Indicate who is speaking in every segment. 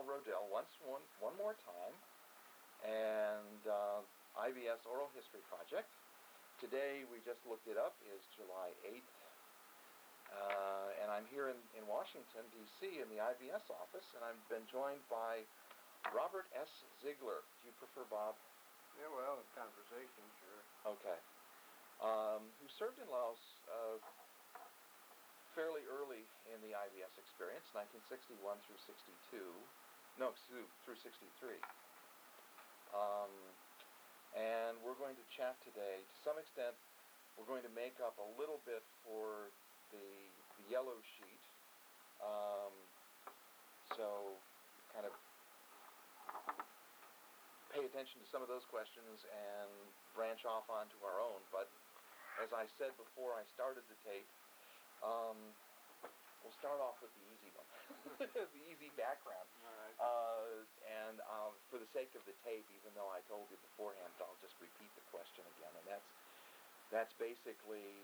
Speaker 1: Michael Rodell one more time, and IBS Oral History Project. Today, we just looked it up, is July 8th, and I'm here in Washington, D.C. in the IBS office, and I've been joined by Robert S. Ziegler. Do you prefer Bob?
Speaker 2: Yeah, well, in conversation, sure.
Speaker 1: Okay. Who served in Laos fairly early in the IBS experience, 1961 through 62. No, through 63. And we're going to chat today. To some extent, we're going to make up a little bit for the yellow sheet. So kind of pay attention to some of those questions and branch off onto our own. But as I said before I started the tape, we'll start off with the easy one, the easy background.
Speaker 2: All right.
Speaker 1: And for the sake of the tape, even though I told you beforehand, I'll just repeat the question again. And that's basically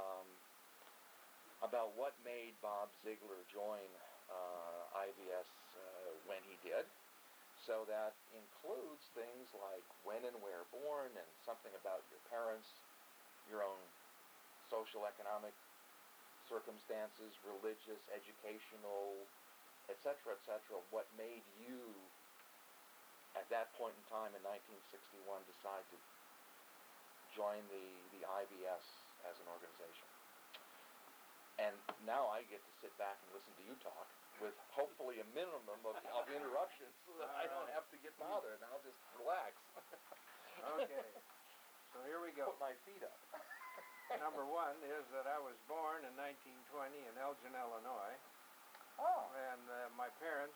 Speaker 1: about what made Bob Ziegler join IBS when he did. So that includes things like when and where born, and something about your parents, your own social, economic circumstances, religious, educational, etc., what made you, at that point in time in 1961, decide to join the IBS as an organization. And now I get to sit back and listen to you talk with hopefully a minimum of interruptions so that I don't have to get bothered and I'll just relax.
Speaker 2: Okay, so here we go.
Speaker 1: Put my feet up.
Speaker 2: Number one is that I was born in 1920 in Elgin, Illinois.
Speaker 1: Oh.
Speaker 2: And my parents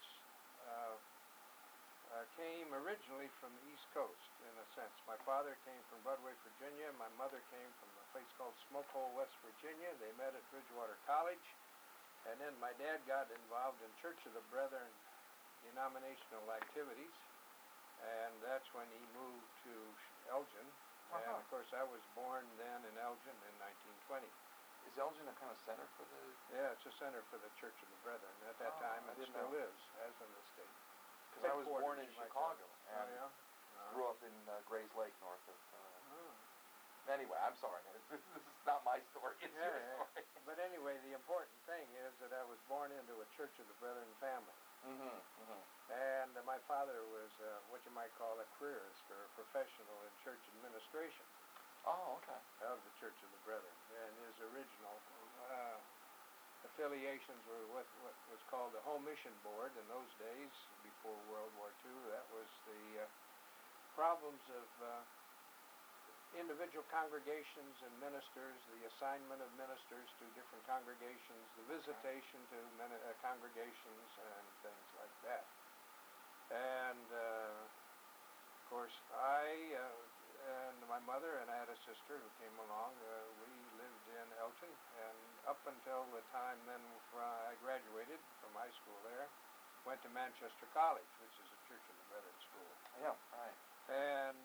Speaker 2: came originally from the East Coast, in a sense. My father came from Budway, Virginia. My mother came from a place called Smoke Hole, West Virginia. They met at Bridgewater College. And then my dad got involved in Church of the Brethren denominational activities. And that's when he moved to Elgin. And, of course, I was born then in Elgin in 1920.
Speaker 1: Is Elgin a kind of center for the...
Speaker 2: Yeah, it's a center for the Church of the Brethren. At that time, it still is, as in the state.
Speaker 1: Because I was born in Chicago and grew up in Grays Lake, north of... Anyway, I'm sorry. This is not my story. It's your story.
Speaker 2: But anyway, the important thing is that I was born into a Church of the Brethren family. And my father was what you might call a careerist or a professional in church administration.
Speaker 1: Oh, okay.
Speaker 2: Of the Church of the Brethren. And his original affiliations were with what was called the Home Mission Board in those days, before World War II. That was the problems of individual congregations and ministers, the assignment of ministers to different congregations, the visitation to congregations, and things like that. And, of course, I and my mother, and I had a sister who came along. We lived in Elgin, and up until the time then I graduated from high school there, went to Manchester College, which is a Church of the Brethren school.
Speaker 1: Yeah, right.
Speaker 2: And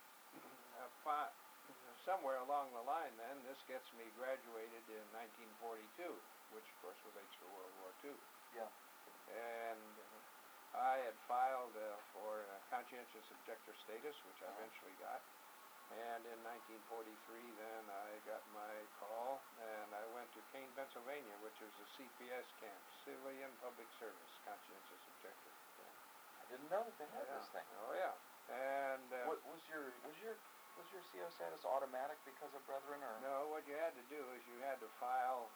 Speaker 2: somewhere along the line then, this gets me graduated in 1942, which of course relates to World War II.
Speaker 1: Yeah.
Speaker 2: And I had filed for conscientious objector status, which I eventually got. And in 1943 then I got my call, and I went to Kane, Pennsylvania, which is a CPS camp, Civilian Public Service Conscientious Objector camp.
Speaker 1: I didn't know that they had this thing.
Speaker 2: Oh yeah. And
Speaker 1: was your CO status automatic because of Brethren, or
Speaker 2: no? What you had to do is you had to file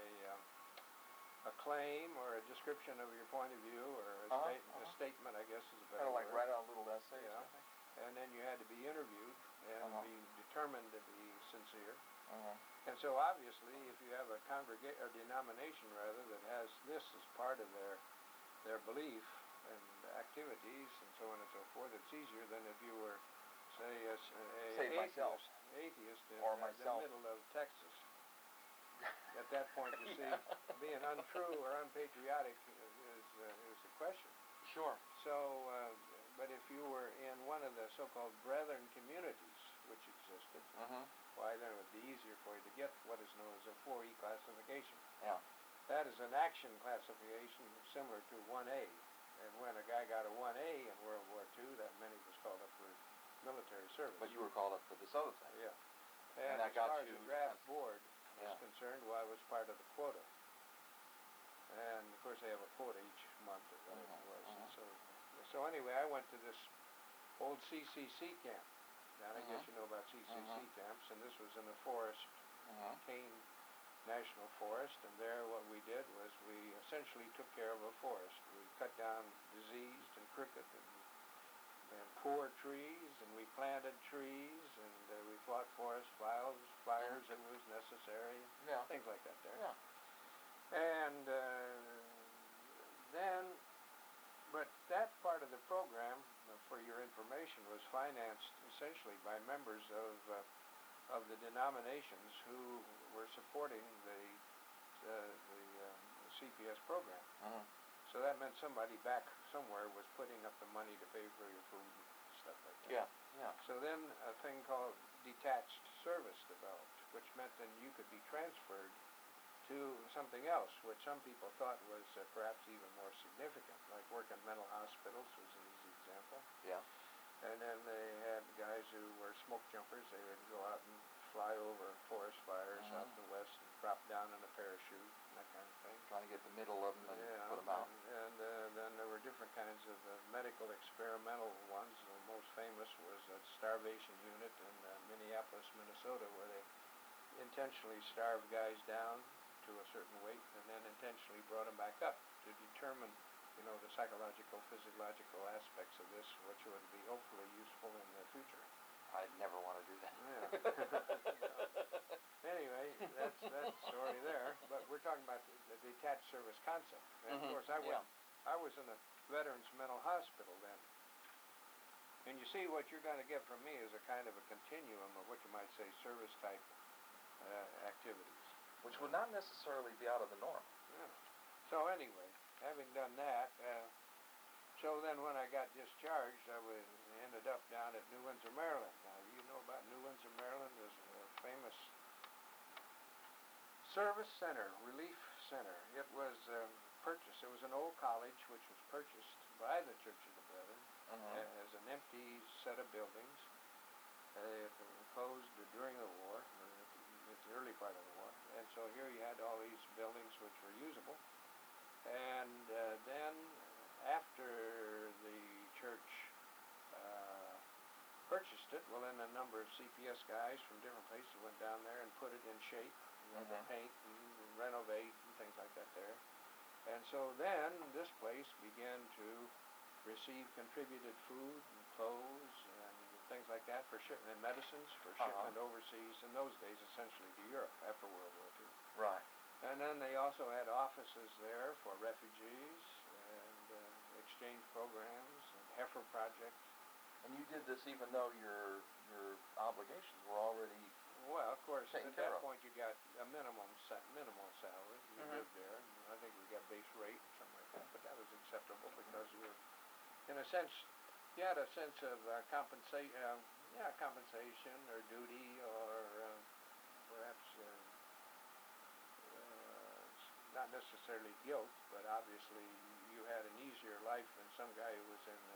Speaker 2: a claim or a description of your point of view, or a statement, I guess is a better word.
Speaker 1: Kind of like write out a little essay or something?
Speaker 2: And then you had to be interviewed and be determined to be sincere. And so obviously, if you have a denomination rather that has this as part of their belief and activities and so on and so forth, it's easier than if you were, say, atheist in the middle of Texas. At that point, you see, being untrue or unpatriotic is a question.
Speaker 1: Sure.
Speaker 2: So, but if you were in one of the so-called Brethren communities, which existed, why then it would be easier for you to get what is known as a 4E classification.
Speaker 1: Yeah.
Speaker 2: That is an action classification similar to 1A, And when a guy got a 1A in World War II, that meant he was called up for military service.
Speaker 1: But you were called up for this other thing.
Speaker 2: Yeah.
Speaker 1: And that
Speaker 2: as
Speaker 1: got
Speaker 2: far as
Speaker 1: you-
Speaker 2: the draft board was
Speaker 1: Yeah.
Speaker 2: concerned, well, I was part of the quota. And of course they have a quota each month or whatever it was. And so anyway, I went to this old CCC camp. Now I guess you know about CCC camps, and this was in the forest, Kane National Forest, and there what we did was we essentially took care of a forest. We cut down diseased and crooked and poor trees, and we planted trees, and we fought forest fires if it was necessary,
Speaker 1: Yeah.
Speaker 2: things like that there.
Speaker 1: Yeah.
Speaker 2: And then, but that part of the program, for your information, was financed essentially by members of the denominations who were supporting the CPS program. So that meant somebody back somewhere was putting up the money to pay for your food and stuff like that.
Speaker 1: Yeah. Yeah.
Speaker 2: So then a thing called detached service developed, which meant then you could be transferred to something else, which some people thought was perhaps even more significant, like work in mental hospitals was an easy example.
Speaker 1: Yeah.
Speaker 2: And then they had guys who were smoke jumpers. They would go out and fly over forest fires out in the west and drop down in a parachute and that kind of thing.
Speaker 1: Trying to get the middle of them and put them out.
Speaker 2: And then there were different kinds of medical experimental ones. The most famous was a starvation unit in Minneapolis, Minnesota, where they intentionally starved guys down to a certain weight and then intentionally brought them back up to determine, the psychological, physiological aspects of this, which would be hopefully useful in the future.
Speaker 1: I'd never want to do that.
Speaker 2: Yeah. Anyway, that's that story there. But we're talking about the detached service concept. And of course, I was in a veterans mental hospital then. And you see, what you're going to get from me is a kind of a continuum of what you might say service type activities.
Speaker 1: Which would not necessarily be out of the norm.
Speaker 2: Yeah. So anyway, having done that, so then when I got discharged, I ended up down at New Windsor, Maryland. Now, you know about New Windsor, Maryland? Is a famous service center, relief center. It was purchased. It was an old college which was purchased by the Church of the Brethren as an empty set of buildings. It closed during the war, the early part of the war. And so here you had all these buildings which were usable. And then after the church purchased it, well, then a number of CPS guys from different places went down there and put it in shape, paint and renovate and things like that there. And so then this place began to receive contributed food and clothes and things like that for shipment, and medicines for shipment overseas, in those days essentially to Europe after World War II.
Speaker 1: Right.
Speaker 2: And then they also had offices there for refugees and exchange programs and heifer projects.
Speaker 1: And you did this even though your obligations were already
Speaker 2: Well, of course,
Speaker 1: taken
Speaker 2: at
Speaker 1: care
Speaker 2: that
Speaker 1: of.
Speaker 2: point you got a minimal salary. You lived there. And I think we got base rate or something like that, but that was acceptable because you were, in a sense, you had a sense of compensation or duty or perhaps not necessarily guilt, but obviously you had an easier life than some guy who was in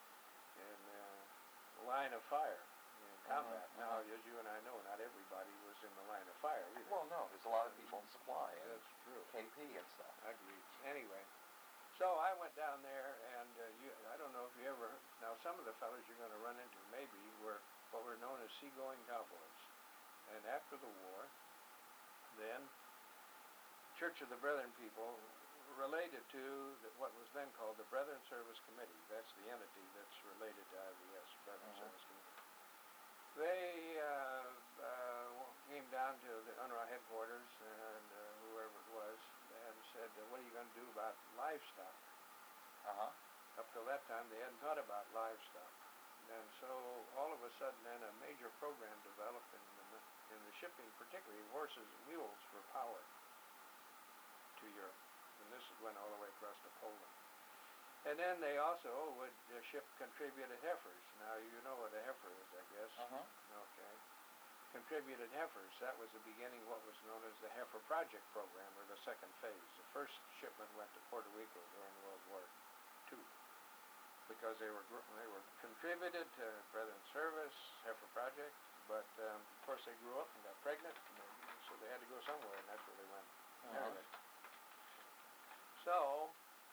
Speaker 2: line of fire in combat. Now, as you and I know, not everybody was in the line of fire either.
Speaker 1: Well, no, there's a lot of people in supply and
Speaker 2: That's true.
Speaker 1: KP and stuff.
Speaker 2: Agreed. Anyway, so I went down there, and I don't know if you ever. Now, some of the fellows you're going to run into maybe were what were known as seagoing cowboys. And after the war, then Church of the Brethren people related to what was then called the Brethren Service Committee. That's the entity that's related to IVS, Brethren Service Committee. They came down to the UNRWA headquarters and whoever it was and said, what are you going to do about livestock? Up till that time, they hadn't thought about livestock. And so all of a sudden then a major program developed in the shipping, particularly horses and mules for power to Europe. And this went all the way across to Poland. And then they also would ship contributed heifers. Now, you know what a heifer is, I guess. Okay. Contributed heifers. That was the beginning of what was known as the Heifer Project Program, or the second phase. The first shipment went to Puerto Rico during World War II. because they were contributed to Brethren Service, Heifer Project, but of course they grew up and got pregnant, so they had to go somewhere, and that's where they went. Anyway. So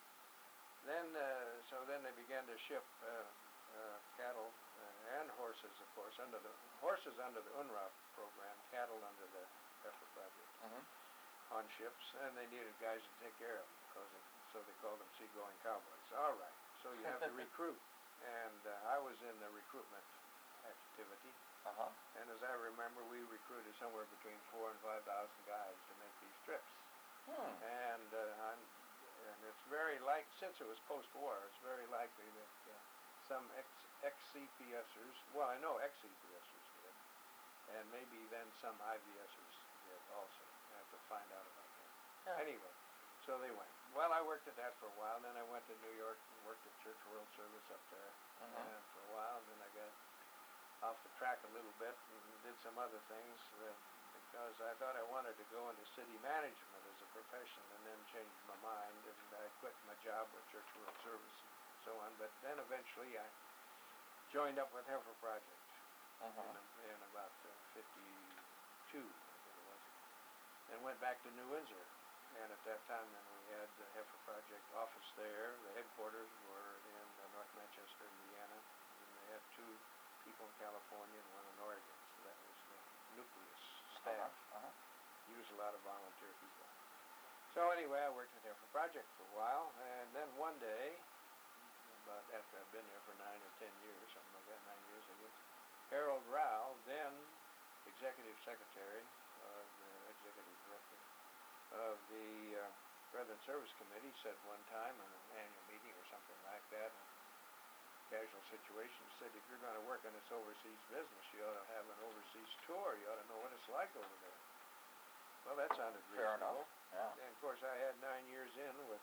Speaker 2: then they began to ship cattle and horses, of course, under the UNRWA program, cattle under the Heifer Project on ships, and they needed guys to take care of them, so they called them seagoing cowboys. All right, so you have to recruit, and I was in the recruitment activity, and as I remember, we recruited somewhere between 4,000 and 5,000 guys to make these trips, and it's very since it was post-war, it's very likely that some ex-CPSers, well, I know ex-CPSers did, and maybe then some IVSers did also. I have to find out about that. Yeah. Anyway, so they went. Well, I worked at that for a while, then I went to New York and worked at Church World Service up there and for a while, and then I got off the track a little bit and did some other things because I thought I wanted to go into city management as a profession, and then changed my mind, and I quit my job with Church World Service and so on. But then eventually I joined up with Heifer Project in about 52, I think it was, and went back to New Windsor. And at that time, then we had the Heifer Project office there. The headquarters were in North Manchester, Indiana, and they had 2 people in California and 1 in Oregon. So that was the nucleus staff. Used a lot of volunteer people. So anyway, I worked at Heifer Project for a while, and then one day, about after I've been there for 9 or 10 years, something like that, 9 years I guess, Harold Rowell, then executive secretary of the executive director of the Brethren Service Committee, said one time in an annual meeting or something like that, casual situation, said, if you're going to work in this overseas business, you ought to have an overseas tour. You ought to know what it's like over there. Well, that sounded reasonable.
Speaker 1: Fair enough. Yeah.
Speaker 2: And of course, I had 9 years in with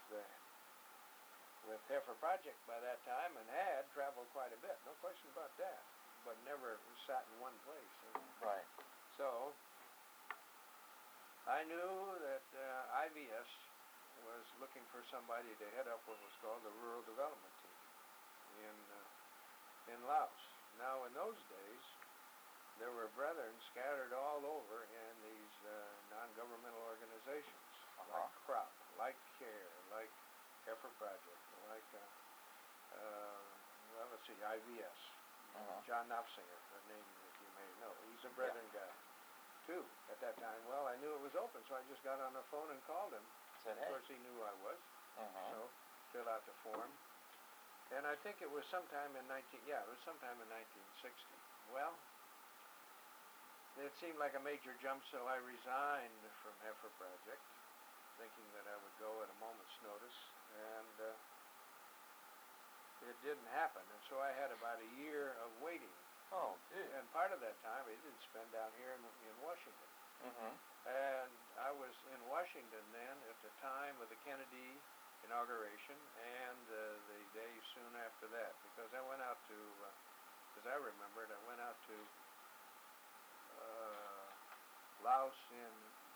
Speaker 2: Heifer Project by that time, and had traveled quite a bit. No question about that. But never sat in one place.
Speaker 1: Right.
Speaker 2: So I knew that IVS was looking for somebody to head up what was called the Rural Development Team in Laos. Now, in those days, there were brethren scattered all over in these non-governmental organizations, like CROP, like CARE, like Heifer Project, like, let's see, IVS. John Knopfsinger, a name that you may know. He's a brethren guy, too, at that time. Well, I knew it was open, so I just got on the phone and called him.
Speaker 1: Said,
Speaker 2: of course, he knew I was, so fill out the form. And I think it was sometime in 1960. Well, it seemed like a major jump, so I resigned from Heifer Project, thinking that I would go at a moment's notice, and it didn't happen. And so I had about a year of waiting.
Speaker 1: Oh, geez.
Speaker 2: And part of that time I didn't spend down here in Washington. And I was in Washington then at the time of the Kennedy inauguration and the day soon after that, because I went out to, as I remembered, I went out to Laos in,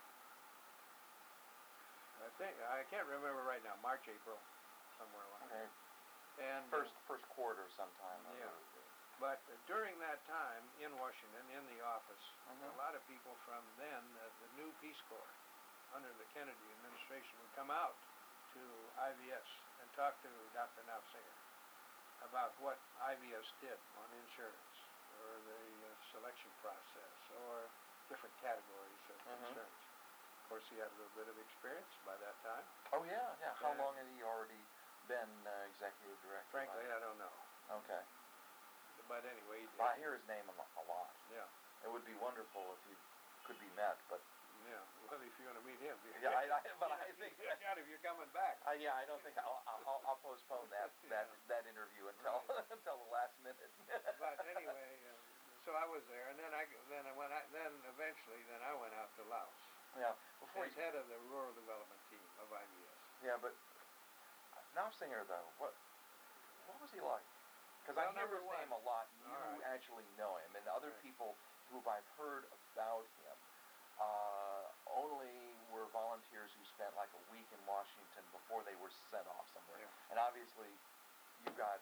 Speaker 2: I can't remember right now, March, April, somewhere along there. And
Speaker 1: first quarter sometime.
Speaker 2: Yeah. But during that time in Washington, in the office, a lot of people from then, the new Peace Corps, under the Kennedy administration, would come out to IVS and talk to Dr. Knopfsinger about what IVS did on insurance, or the selection process, or different categories of concerns. Of course, he had a little bit of experience by that time.
Speaker 1: Oh, yeah. How long had he already been executive director?
Speaker 2: Frankly, I don't know.
Speaker 1: Okay.
Speaker 2: But anyway,
Speaker 1: I hear his name a lot.
Speaker 2: Yeah.
Speaker 1: It would be wonderful if he could be met, but...
Speaker 2: Yeah, well, if you want to meet him.
Speaker 1: Yeah, but I think...
Speaker 2: God, if you're coming back.
Speaker 1: Yeah, I don't think I'll postpone that interview until until the last minute.
Speaker 2: But anyway, so I was there, and then eventually I went out to Laos.
Speaker 1: Yeah.
Speaker 2: As head of the Rural Development Team of IVS.
Speaker 1: Yeah, but Knopfsinger, though, what was he like? Because I hear his name a lot. You actually know him, and other people who I've heard about him only were volunteers who spent like a week in Washington before they were sent off somewhere. Yeah. And obviously, you've got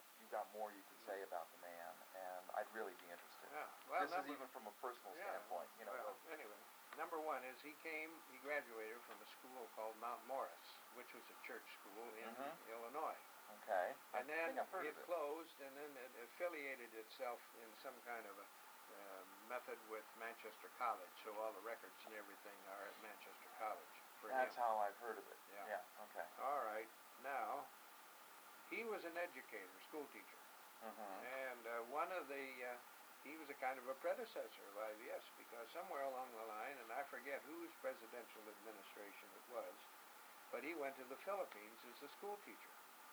Speaker 1: more you could say about the man, and I'd really be interested.
Speaker 2: Yeah. Well,
Speaker 1: this is even from a personal standpoint. You know.
Speaker 2: Well, anyway, number one is he graduated from a school called Mount Morris, which was a church school in Illinois.
Speaker 1: Okay.
Speaker 2: And then
Speaker 1: I think I've heard
Speaker 2: it
Speaker 1: of it.
Speaker 2: closed, and then it affiliated itself in some kind of a method with Manchester College, so all the records and everything are at Manchester College for
Speaker 1: That's
Speaker 2: him.
Speaker 1: how I've heard of it.
Speaker 2: Yeah.
Speaker 1: Okay.
Speaker 2: All right. Now, he was an educator, school teacher, and one of the he was a kind of a predecessor of IVS, because somewhere along the line, and I forget whose presidential administration it was, but he went to the Philippines as a school teacher.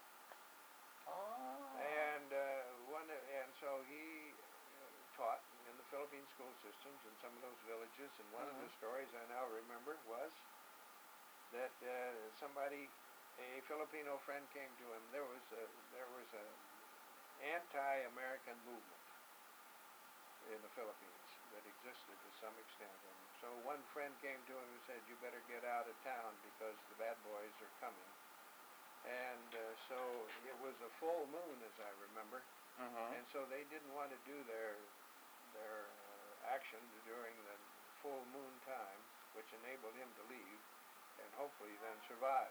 Speaker 1: Oh.
Speaker 2: And so he taught in the Philippine school systems in some of those villages. And one of the stories I now remember was that a Filipino friend came to him. There was a anti-American movement in the Philippines that existed to some extent. And so one friend came to him and said, "You better get out of town because the bad boys are coming." And so it was a full moon, as I remember, and so they didn't want to do their action during the full moon time, which enabled him to leave and hopefully then survive.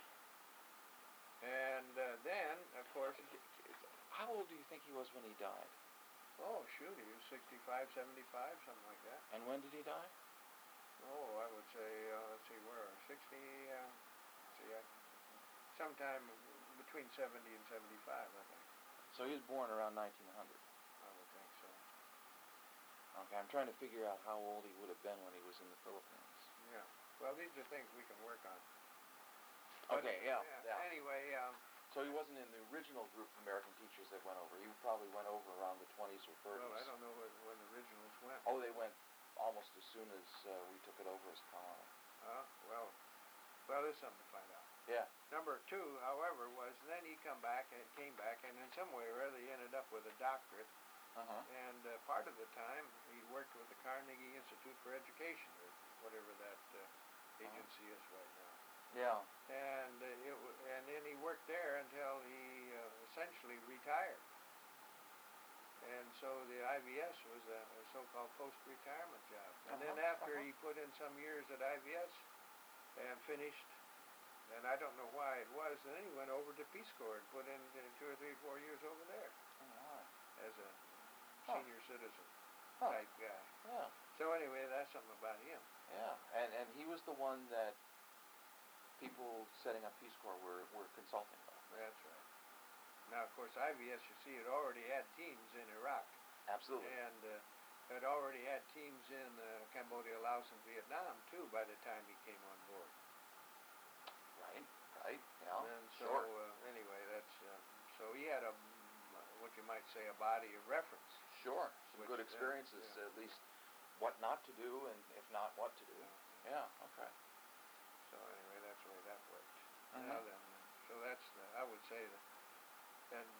Speaker 2: And then, of course...
Speaker 1: How old do you think he was when he died?
Speaker 2: Oh, shoot, he was 65, 75, something like that.
Speaker 1: And when did he die?
Speaker 2: Oh, I would say, let's see, where? 60, sometime between 70 and 75, I think.
Speaker 1: So he was born around 1900.
Speaker 2: I would think so.
Speaker 1: Okay, I'm trying to figure out how old he would have been when he was in the Philippines.
Speaker 2: Yeah. Well, these are things we can work on.
Speaker 1: Okay, yeah.
Speaker 2: Anyway,
Speaker 1: so he wasn't in the original group of American teachers that went over. He probably went over around the 20s or 30s.
Speaker 2: well, I don't know when the originals went.
Speaker 1: Oh, they went almost as soon as we took it over as colony.
Speaker 2: Well, there's something to find out.
Speaker 1: Yeah.
Speaker 2: Number two, however, was then he came back, and in some way or other he ended up with a doctorate. And part of the time he worked with the Carnegie Institute for Education, or whatever that agency is right now.
Speaker 1: Yeah.
Speaker 2: And then he worked there until he essentially retired. And so the IVS was a so-called post-retirement job. And then after he put in some years at IVS and finished, and I don't know why it was, and then he went over to Peace Corps and put in 2 or 3, 4 years over there as a senior citizen type guy.
Speaker 1: Yeah.
Speaker 2: So anyway, that's something about him.
Speaker 1: Yeah. And he was the one that people setting up Peace Corps were consulting about.
Speaker 2: That's right. Now, of course, IVS, you see, it already had teams in Iraq.
Speaker 1: Absolutely.
Speaker 2: And it already had teams in Cambodia, Laos, and Vietnam, too, by the time he came on board.
Speaker 1: Right, yeah.
Speaker 2: And so, anyway, that's... so he had what you might say, a body of reference.
Speaker 1: Sure. Some good experiences, at least what not to do, and if not, what to do. Yeah, okay.
Speaker 2: So anyway, that's the way that worked. Now then, so that's, I would say that... And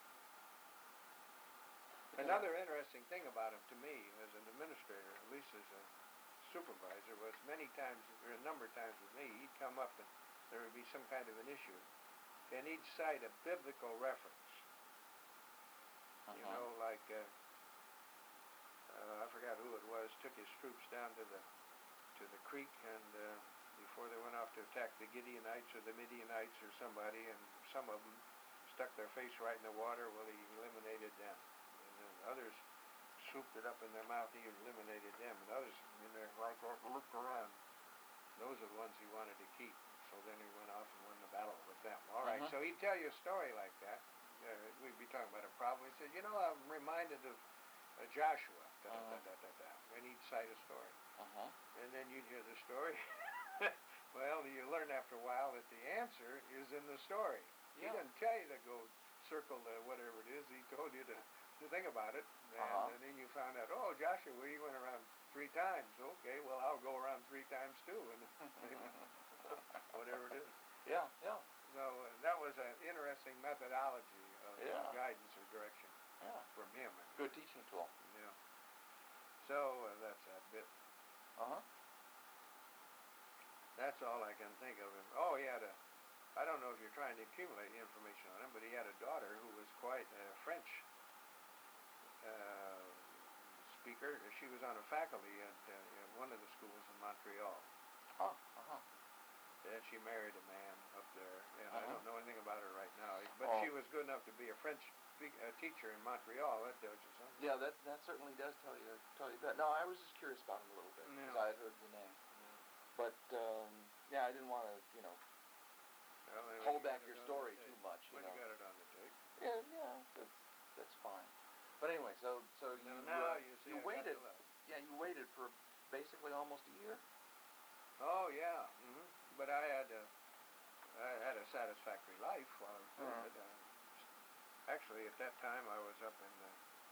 Speaker 2: another interesting thing about him to me as an administrator, at least as a supervisor, was a number of times with me, he'd come up and there would be some kind of an issue, and he'd cite a biblical reference. You know, like, I forgot who it was, took his troops down to the creek, and before they went off to attack the Gideonites or the Midianites or somebody, and some of them stuck their face right in the water. Well, he eliminated them. And then others swooped it up in their mouth. He eliminated them. And others in there like that looked around. Those are the ones he wanted to keep. So then he went off and won the battle with them. All right, so he'd tell you a story like that. We'd be talking about a problem. He said, I'm reminded of Joshua. And he'd cite a story. And then you'd hear the story. Well, you learn after a while that the answer is in the story. He didn't tell you to go circle whatever it is. He told you to think about it. And then you found out, Joshua, he went around 3 times. Okay, well, I'll go around 3 times too. And whatever it is.
Speaker 1: Yeah.
Speaker 2: So that was an interesting methodology of guidance or direction from him.
Speaker 1: Good teaching tool.
Speaker 2: Yeah. So that's that bit. That's all I can think of him. Oh, he had I don't know if you're trying to accumulate information on him, but he had a daughter who was quite a French speaker. She was on a faculty at one of the schools in Montreal.
Speaker 1: Oh, uh-huh.
Speaker 2: And she married a man up there, and I
Speaker 1: Uh-huh.
Speaker 2: don't know anything about her right now. But
Speaker 1: Oh.
Speaker 2: she was good enough to be a French teacher in Montreal. That tells you something.
Speaker 1: Yeah, that certainly does tell you that. No, I was just curious about him a little bit because
Speaker 2: Yeah.
Speaker 1: I had heard the name. But yeah, I didn't want to,
Speaker 2: Well, anyway,
Speaker 1: hold
Speaker 2: you
Speaker 1: back
Speaker 2: got
Speaker 1: your
Speaker 2: it on
Speaker 1: story
Speaker 2: the
Speaker 1: too
Speaker 2: tape.
Speaker 1: much.
Speaker 2: Well, you got it on the tape.
Speaker 1: Yeah, that's fine. But anyway, so you
Speaker 2: Now you see,
Speaker 1: you
Speaker 2: I got
Speaker 1: waited.
Speaker 2: the left.
Speaker 1: Yeah, you waited for basically almost a year.
Speaker 2: Oh yeah. But I had a satisfactory life while I was doing it. Actually, at that time, I was up in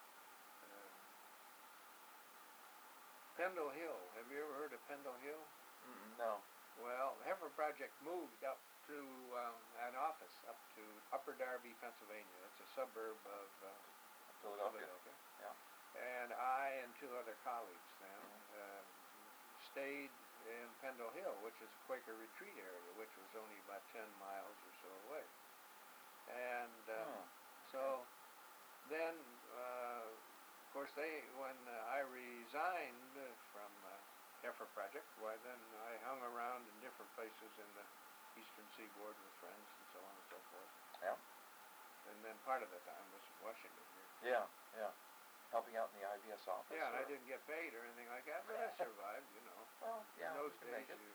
Speaker 2: Pendle Hill. Have you ever heard of Pendle Hill?
Speaker 1: No.
Speaker 2: Well, Heifer Project moved up to an office up to Upper Darby, Pennsylvania. It's a suburb of
Speaker 1: Philadelphia. Yeah.
Speaker 2: And I and two other colleagues then stayed in Pendle Hill, which is a Quaker retreat area, which was only about 10 miles or so away. And so then, of course, when I resigned from Heifer Project, why then I hung around in different places in the Eastern Seaboard with friends and so on and so forth.
Speaker 1: Yeah.
Speaker 2: And then part of the time was in Washington here.
Speaker 1: Yeah. Helping out in the IVS office.
Speaker 2: Yeah, and I didn't get paid or anything like that, but I survived,
Speaker 1: Well, yeah.
Speaker 2: In those
Speaker 1: you can
Speaker 2: days,
Speaker 1: make it.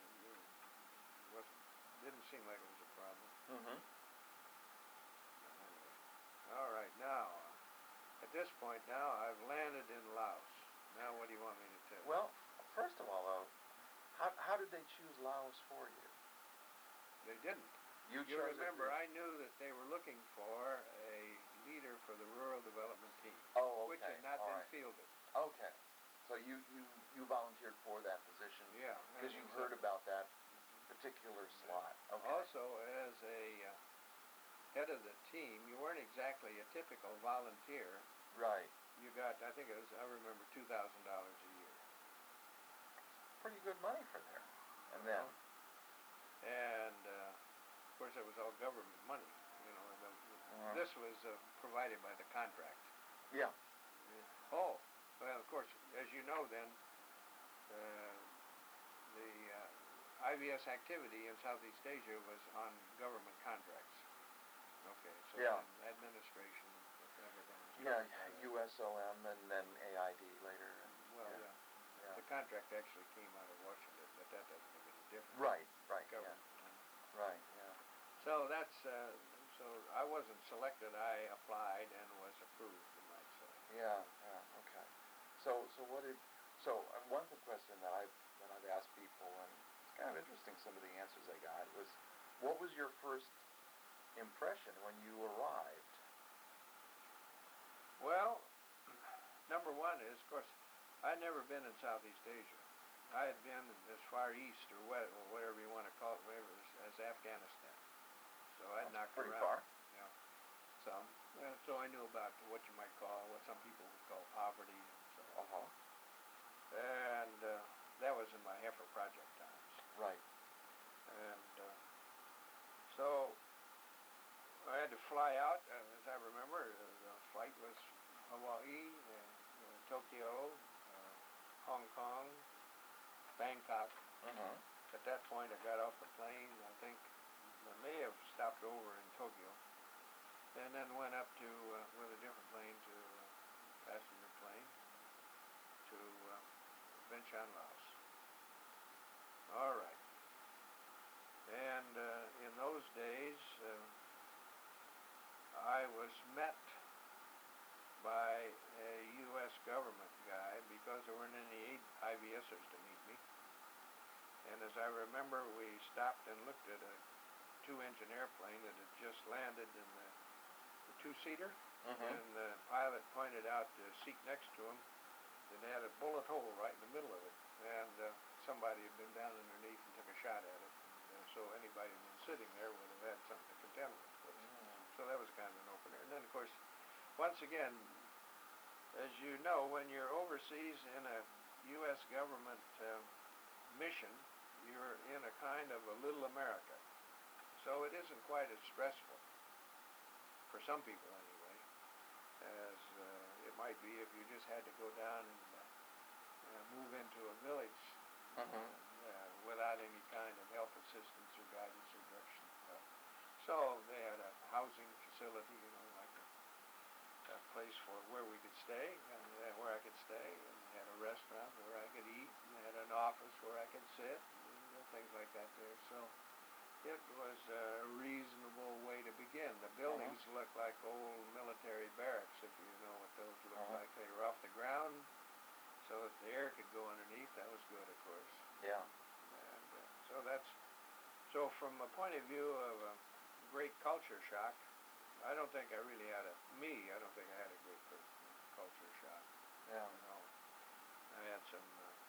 Speaker 2: didn't seem like it was a problem.
Speaker 1: Mm-hmm.
Speaker 2: Anyway. All right, now, at this point now, I've landed in Laos. Now what do you want me to tell you?
Speaker 1: Well, first of all, how did they choose Laos for you?
Speaker 2: They didn't.
Speaker 1: You
Speaker 2: You
Speaker 1: chose
Speaker 2: remember,
Speaker 1: it.
Speaker 2: I knew that they were looking for a leader for the rural development team,
Speaker 1: Oh, okay.
Speaker 2: which had not
Speaker 1: All
Speaker 2: been
Speaker 1: right.
Speaker 2: fielded.
Speaker 1: Okay. So you volunteered for that position
Speaker 2: Yeah.
Speaker 1: because you heard about that particular slot. Okay.
Speaker 2: Also, as a head of the team, you weren't exactly a typical volunteer.
Speaker 1: Right.
Speaker 2: You got, I remember $2,000 a year.
Speaker 1: Pretty good money for there. And then.
Speaker 2: And, of course, it was all government money. This was provided by the contract.
Speaker 1: Yeah.
Speaker 2: Oh, well, of course, as you know then, the IVS activity in Southeast Asia was on government contracts. Okay, so
Speaker 1: Yeah.
Speaker 2: then administration, everything.
Speaker 1: Yeah, USOM and then AID later.
Speaker 2: Well,
Speaker 1: yeah.
Speaker 2: yeah. The contract actually came out of Washington, but that doesn't make any difference.
Speaker 1: Right,
Speaker 2: Government.
Speaker 1: yeah. Right, yeah.
Speaker 2: So that's, so I wasn't selected, I applied and was approved, you might say.
Speaker 1: Yeah, okay. So one quick question that I've asked people, and it's kind of interesting some of the answers I got, was what was your first impression when you arrived?
Speaker 2: Well, number one is, of course, I'd never been in Southeast Asia. I had been as far east or whatever you want to call it, as Afghanistan. So I'd
Speaker 1: That's
Speaker 2: knocked
Speaker 1: pretty
Speaker 2: around.
Speaker 1: far.
Speaker 2: Yeah, some. So I knew about what you might call, what some people would call poverty and so on.
Speaker 1: Uh-huh.
Speaker 2: And that was in my Heifer Project times.
Speaker 1: Right.
Speaker 2: And so I had to fly out, as I remember, the flight was Hawaii, Tokyo, Hong Kong, Bangkok.
Speaker 1: Mm-hmm.
Speaker 2: At that point I got off the plane, I think I may have stopped over in Tokyo, and then went up to, with a different plane, to passenger plane, to Vientiane, Laos. All right. And in those days, I was met by a U.S. government guy because there weren't any IVSers to meet me. And as I remember, we stopped and looked at a two-engine airplane that had just landed in the two-seater, and the pilot pointed out the seat next to him that had a bullet hole right in the middle of it, and somebody had been down underneath and took a shot at it, and so anybody who was sitting there would have had something to contend with. So that was kind of an opener. And then, of course, once again, as you know, when you're overseas in a U.S. government mission, you're in a kind of a little America. So it isn't quite as stressful, for some people anyway, might be if you just had to go down and move into a village without any kind of help, assistance, or guidance or direction. So they had a housing facility, like a place for where we could stay, and where I could stay, and they had a restaurant where I could eat, and they had an office where I could sit, and things like that there. So it was a reasonable way to begin. The buildings looked like old military barracks, if you know what those look like. They were off the ground, so that the air could go underneath. That was good, of course.
Speaker 1: Yeah.
Speaker 2: And so from a point of view of a great culture shock, I don't think I really had I don't think I had a great culture shock.
Speaker 1: Yeah.
Speaker 2: I had some,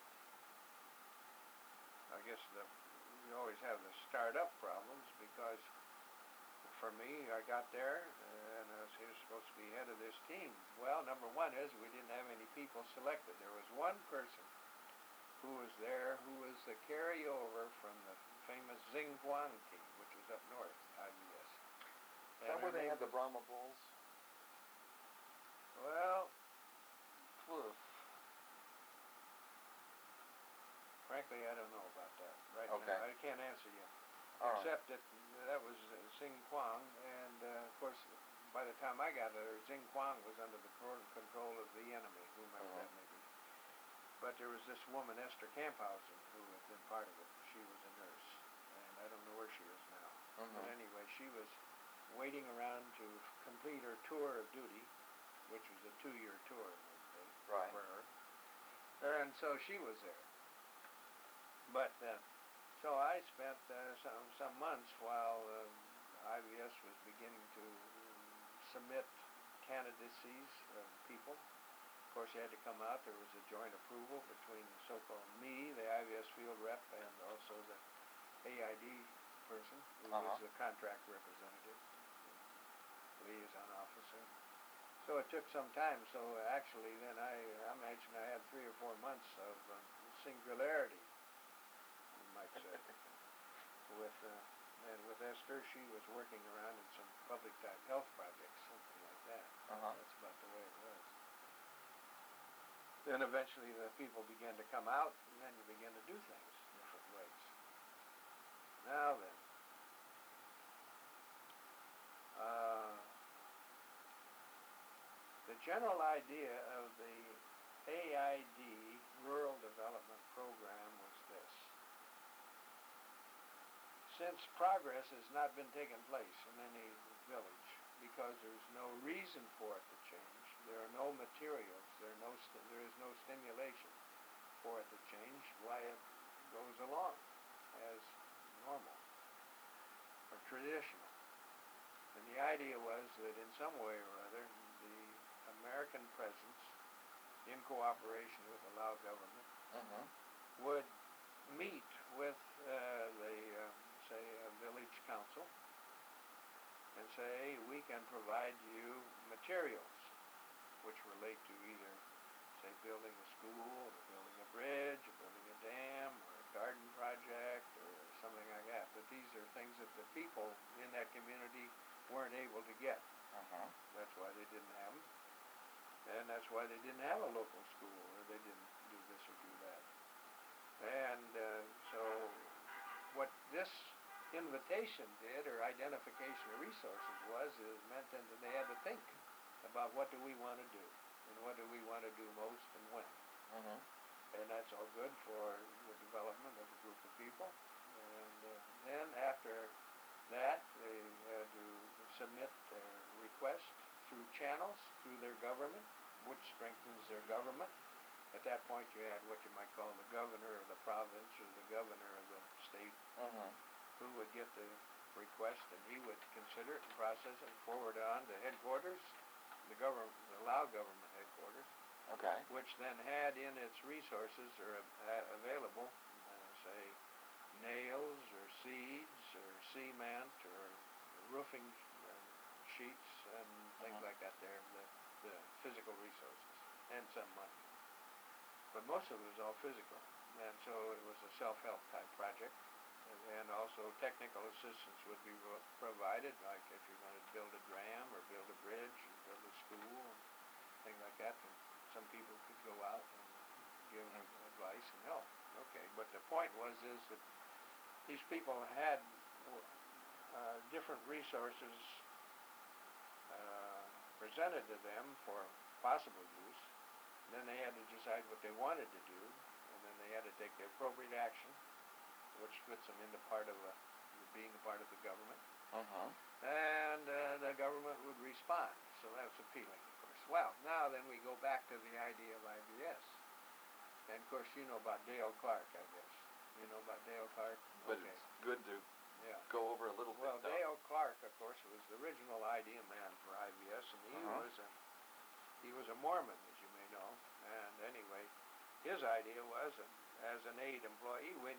Speaker 2: I guess you always have the start-up problems, because for me, I got there and I was supposed to be head of this team. Well, number one is we didn't have any people selected. There was one person who was there who was the carryover from the famous Xingguang team, which was up north, IBS.
Speaker 1: Is that where they had the Brahma Bulls?
Speaker 2: Well, frankly, I don't know about that right now. I can't answer you. Except that was Xingguang, and of course, by the time I got there, Xingguang was under the control of the enemy, whomever that may be. But there was this woman, Esther Camphausen, who had been part of it. She was a nurse, and I don't know where she is now. But anyway, she was waiting around to complete her tour of duty, which was a 2-year tour in those days for her. And so she was there. But so I spent some months while IBS was beginning to submit candidacies of people. Of course, you had to come out. There was a joint approval between the so-called me, the IBS field rep, and also the AID person, who was the contract representative, liaison officer. So it took some time. So actually, then I imagine I had 3 or 4 months of singularity, you might say. With Esther, she was working around in some public type health projects, something like that. That's about the way it was. Then eventually the people began to come out, and then you begin to do things different ways. Now then, the general idea of the AID Rural Development Program was this. Since progress has not been taking place in any village, because there's no reason for it to change, there are no materials, there is no stimulation for it to change, why it goes along as normal or traditional. And the idea was that in some way or other, the American presence, in cooperation with the Lao government, would meet with say, a village council and say, we can provide you materials which relate to either, say, building a school, or building a bridge, or building a dam, or a garden project, or something like that. But these are things that the people in that community weren't able to get. That's why they didn't have them. And that's why they didn't have a local school, or they didn't do this or do that. And so what this invitation did, or identification of resources meant that they had to think about what do we want to do, and what do we want to do most, and when. And that's all good for the development of a group of people. And then after that, they had to submit their request through channels, through their government, which strengthens their government. At that point, you had what you might call the governor of the province, or the governor of the state, who would get the request, and he would consider it and process it and forward it on to headquarters, the Lao government headquarters, which then had in its resources or available, say, nails or seeds or cement or roofing sheets and things like that there, the physical resources, and some money. But most of it was all physical, and so it was a self-help type project. And also technical assistance would be provided, like if you're going to build a dam or build a bridge or build a school and things like that, and some people could go out and give advice and help. Okay, but the point is that these people had different resources presented to them for possible use. Then they had to decide what they wanted to do, and then they had to take the appropriate action, which puts them into being a part of the government. And the government would respond. So that's appealing, of course. Well, now then we go back to the idea of IVS. And of course you know about Dale Clark, I guess. You know about Dale Clark?
Speaker 1: But
Speaker 2: okay.
Speaker 1: It's good to go over a little bit.
Speaker 2: Well, Dale Clark, of course, was the original idea man for IVS, and he was a Mormon, as you may know. And anyway, his idea was, as an aid employee, when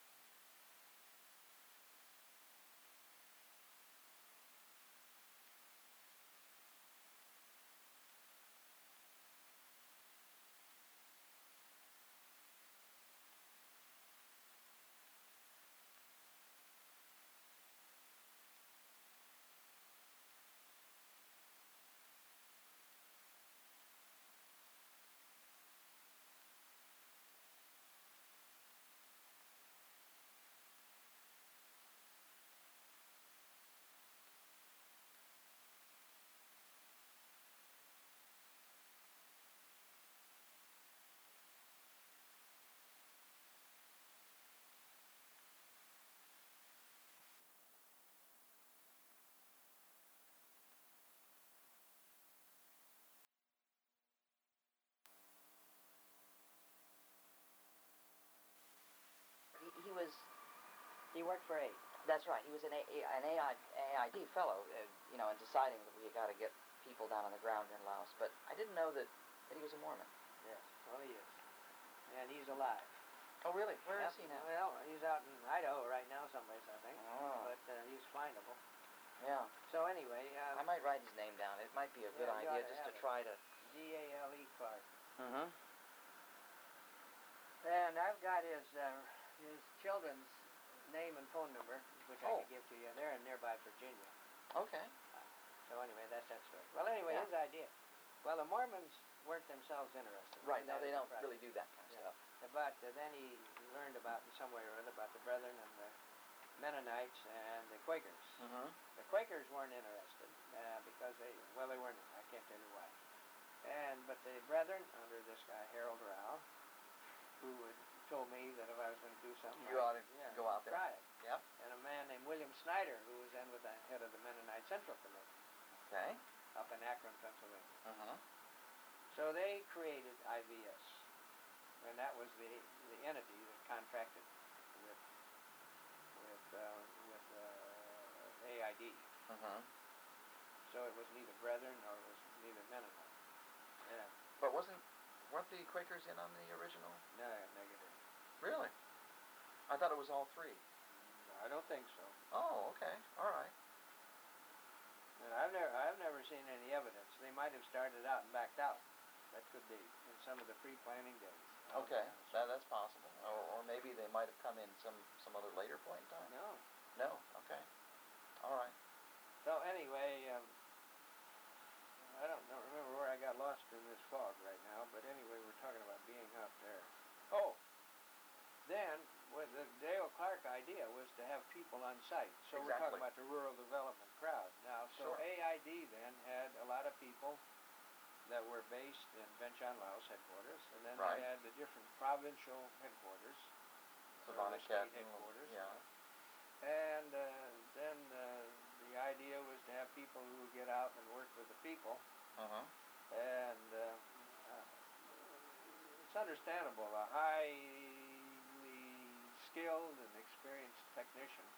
Speaker 3: he worked for AID.
Speaker 4: That's right. He was an AID fellow, in deciding that we got to get people down on the ground in Laos. But I didn't know that he was a Mormon.
Speaker 3: Yes, well, he is. And he's alive.
Speaker 4: Oh, really? Where is he now?
Speaker 3: Well, he's out in Idaho right now someplace, I think.
Speaker 4: Oh.
Speaker 3: But he's findable.
Speaker 4: Yeah.
Speaker 3: So anyway...
Speaker 4: I might write his name down. It might be a good idea just to try to...
Speaker 3: D-A-L-E Clark.
Speaker 4: Mm-hmm.
Speaker 3: And I've got his children's name and phone number, which I could give to you. They're in nearby Virginia.
Speaker 4: Okay.
Speaker 3: So anyway, that's that story. Well, anyway, his idea. Well, the Mormons weren't themselves interested.
Speaker 4: Right. No, they don't really do that kind of stuff.
Speaker 3: But then he learned about, in some way or other, about the Brethren and the Mennonites and the Quakers.
Speaker 4: Mm-hmm.
Speaker 3: The Quakers weren't interested because they weren't. I can't tell you why. But the Brethren, under this guy Harold Rao, who had told me that if I was going to do something,
Speaker 4: you ought to go out there.
Speaker 3: Try it.
Speaker 4: Yep.
Speaker 3: And a man named William Snyder, who was then with the head of the Mennonite Central Committee.
Speaker 4: Okay.
Speaker 3: Up in Akron, Pennsylvania.
Speaker 4: Mm-hmm.
Speaker 3: So they created IVS, and that was the entity that contracted with AID.
Speaker 4: Mm-hmm.
Speaker 3: So it was neither Brethren nor it was neither Mennonite. Yeah.
Speaker 4: But weren't the Quakers in on the original?
Speaker 3: No, negative.
Speaker 4: Really? I thought it was all three.
Speaker 3: I don't think so.
Speaker 4: Oh, okay. All right.
Speaker 3: And I've never seen any evidence. They might have started out and backed out. That could be in some of the pre-planning days.
Speaker 4: Okay, that's possible. Or maybe they might have come in some other later point in time. No. Okay. All right.
Speaker 3: So anyway, I don't remember where I got lost in this fog right now. But anyway, we're talking about being out there. Oh, then the Dale Clark idea was to have people on site. So we're talking about the rural development crowd now. So AID then had a lot of people that were based in Vientiane, Laos headquarters, and then they had the different provincial headquarters,
Speaker 4: Savannah
Speaker 3: state headquarters.
Speaker 4: Yeah.
Speaker 3: And then the idea was to have people who would get out and work with the people.
Speaker 4: Uh-huh.
Speaker 3: And it's understandable. A highly skilled and experienced technician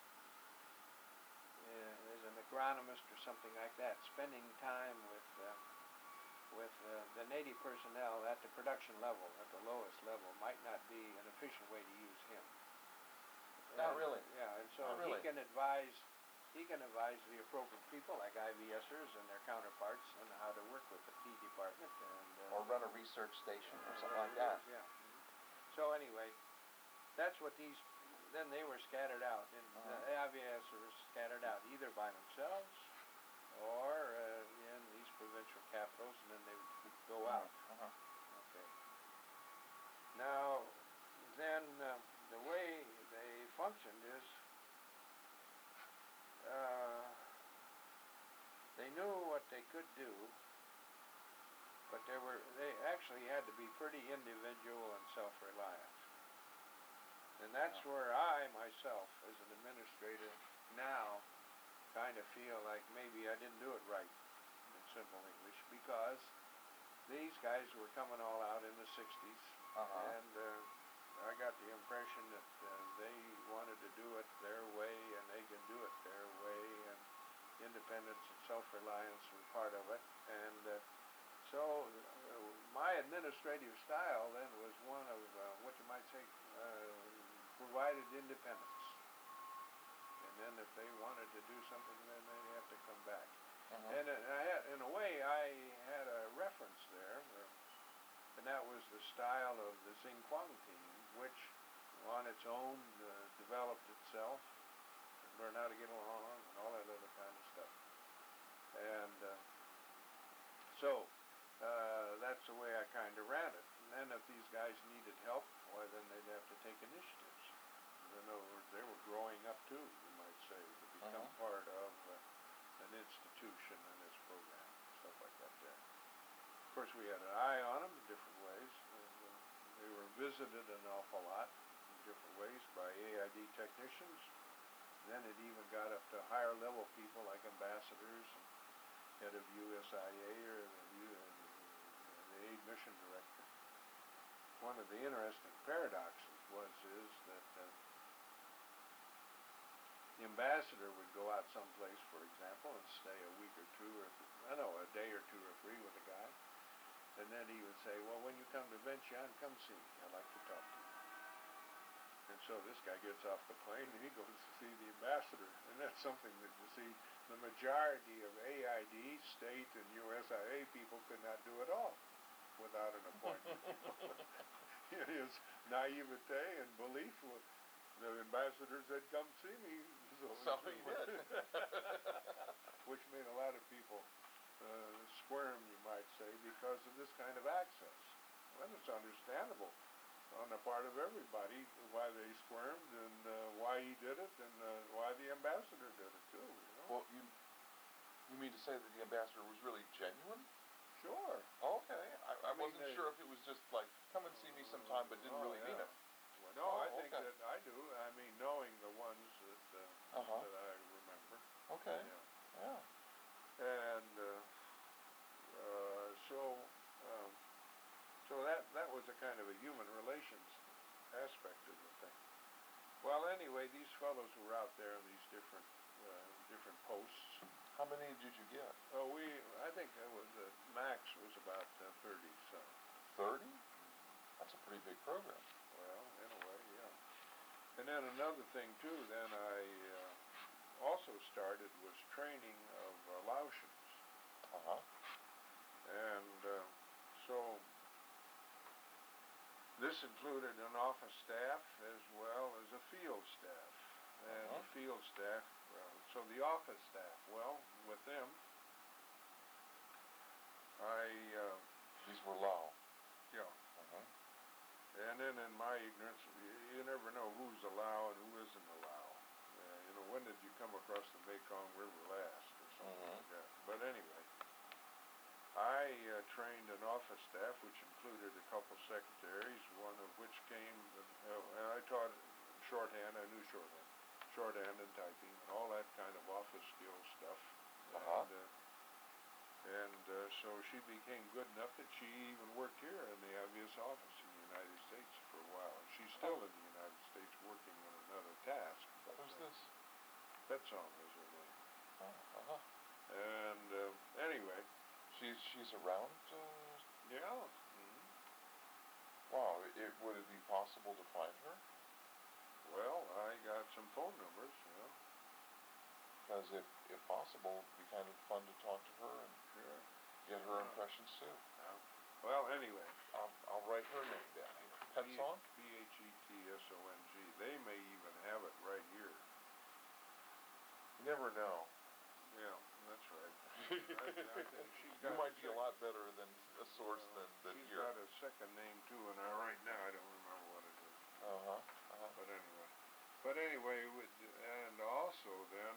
Speaker 3: is an agronomist or something like that, spending time with the native personnel at the production level, at the lowest level, might not be an efficient way to use him.
Speaker 4: Not really.
Speaker 3: Yeah, and so he can advise the appropriate people like IVSers and their counterparts on how to work with the P department
Speaker 4: or run a research station or something like that.
Speaker 3: Yeah. So anyway, that's what these. Then they were scattered out, and the IVSers scattered out either by themselves or in these provincial capitals, and then they would go out.
Speaker 1: Uh-huh.
Speaker 3: Okay. Now, then the way they functioned is they knew what they could do, but they actually had to be pretty individual and self-reliant. And that's where I myself, as an administrator now, kind of feel like maybe I didn't do it right in simple English, because these guys were coming all out in the 60s, and I got the impression that they wanted to do it their way, and they could do it their way, and independence and self-reliance were part of it. And so my administrative style then was one of what you might say provided independence. And then if they wanted to do something, then they'd have to come back. And in a way, I had a reference there, and that was the style of the Xing Kwang team, which on its own developed itself and learned how to get along and all that other kind of stuff. And so that's the way I kind of ran it. And then if these guys needed help, why then they'd have to take initiatives. In other words, they were growing up too, you might say, to become part of an institution and its program, stuff like that there. Of course, we had an eye on them in different ways. And, they were visited an awful lot in different ways by AID technicians. Then it even got up to higher level people like ambassadors and head of USIA or the aid mission director. One of the interesting paradoxes is that the ambassador would go out someplace, for example, and stay a week or two, or a day or two or three with a guy. And then he would say, well, when you come to Vientiane, come see me. I'd like to talk to you. And so this guy gets off the plane and he goes to see the ambassador. And that's something that, you see, the majority of AID, state, and USIA people could not do at all without an appointment. His naivete and belief was, the ambassador said, come see me.
Speaker 1: So he did.
Speaker 3: Which made a lot of people squirm, you might say, because of this kind of access. Well, it's understandable on the part of everybody why they squirmed and why he did it and why the ambassador did it too. You know?
Speaker 1: Well, you mean to say that the ambassador was really genuine?
Speaker 3: Sure.
Speaker 1: Okay. I wasn't sure if it was just like, come and see me sometime, but didn't really mean it.
Speaker 3: Well, no, I think that I do. I mean, knowing the ones that I remember.
Speaker 1: Okay.
Speaker 3: Yeah. And so that was a kind of a human relations aspect of the thing. Well, anyway, these fellows were out there in these different posts.
Speaker 1: How many did you get?
Speaker 3: Oh, I think that was max was about 30. So
Speaker 1: 30? That's a pretty big program.
Speaker 3: Well, in a way, yeah. And then another thing too. Then I also started was training of Laotians. And so this included an office staff as well as a field staff. And the field staff, so the office staff, well, with them,
Speaker 1: These were Lao.
Speaker 3: Yeah. And then in my ignorance, you never know who's a Lao and who isn't a Lao. When did you come across the Mekong River last or something like that? But anyway, I trained an office staff, which included a couple secretaries, one of which came, and I taught shorthand. I knew shorthand and typing, and all that kind of office skills stuff. So she became good enough that she even worked here in the IVS office in the United States for a while. And she's still in the United States working on another task.
Speaker 1: Who's this?
Speaker 3: Betsong is her name. And anyway.
Speaker 1: She's around?
Speaker 3: Yeah.
Speaker 1: Wow, would it be possible to find her?
Speaker 3: Well, I got some phone numbers,
Speaker 1: Because if possible, it'd be kind of fun to talk to her and get her impressions too.
Speaker 3: Well, anyway.
Speaker 1: I'll write her name down. Betsong?
Speaker 3: Betsong. They may even have it right here.
Speaker 1: You never know.
Speaker 3: Yeah, that's right.
Speaker 2: I think she's
Speaker 5: You
Speaker 2: got
Speaker 5: might
Speaker 2: a
Speaker 5: be a lot better than a source than
Speaker 2: she's
Speaker 5: here.
Speaker 2: got a second name too, and right now I don't remember what it is.
Speaker 5: Uh-huh.
Speaker 2: But anyway, and also then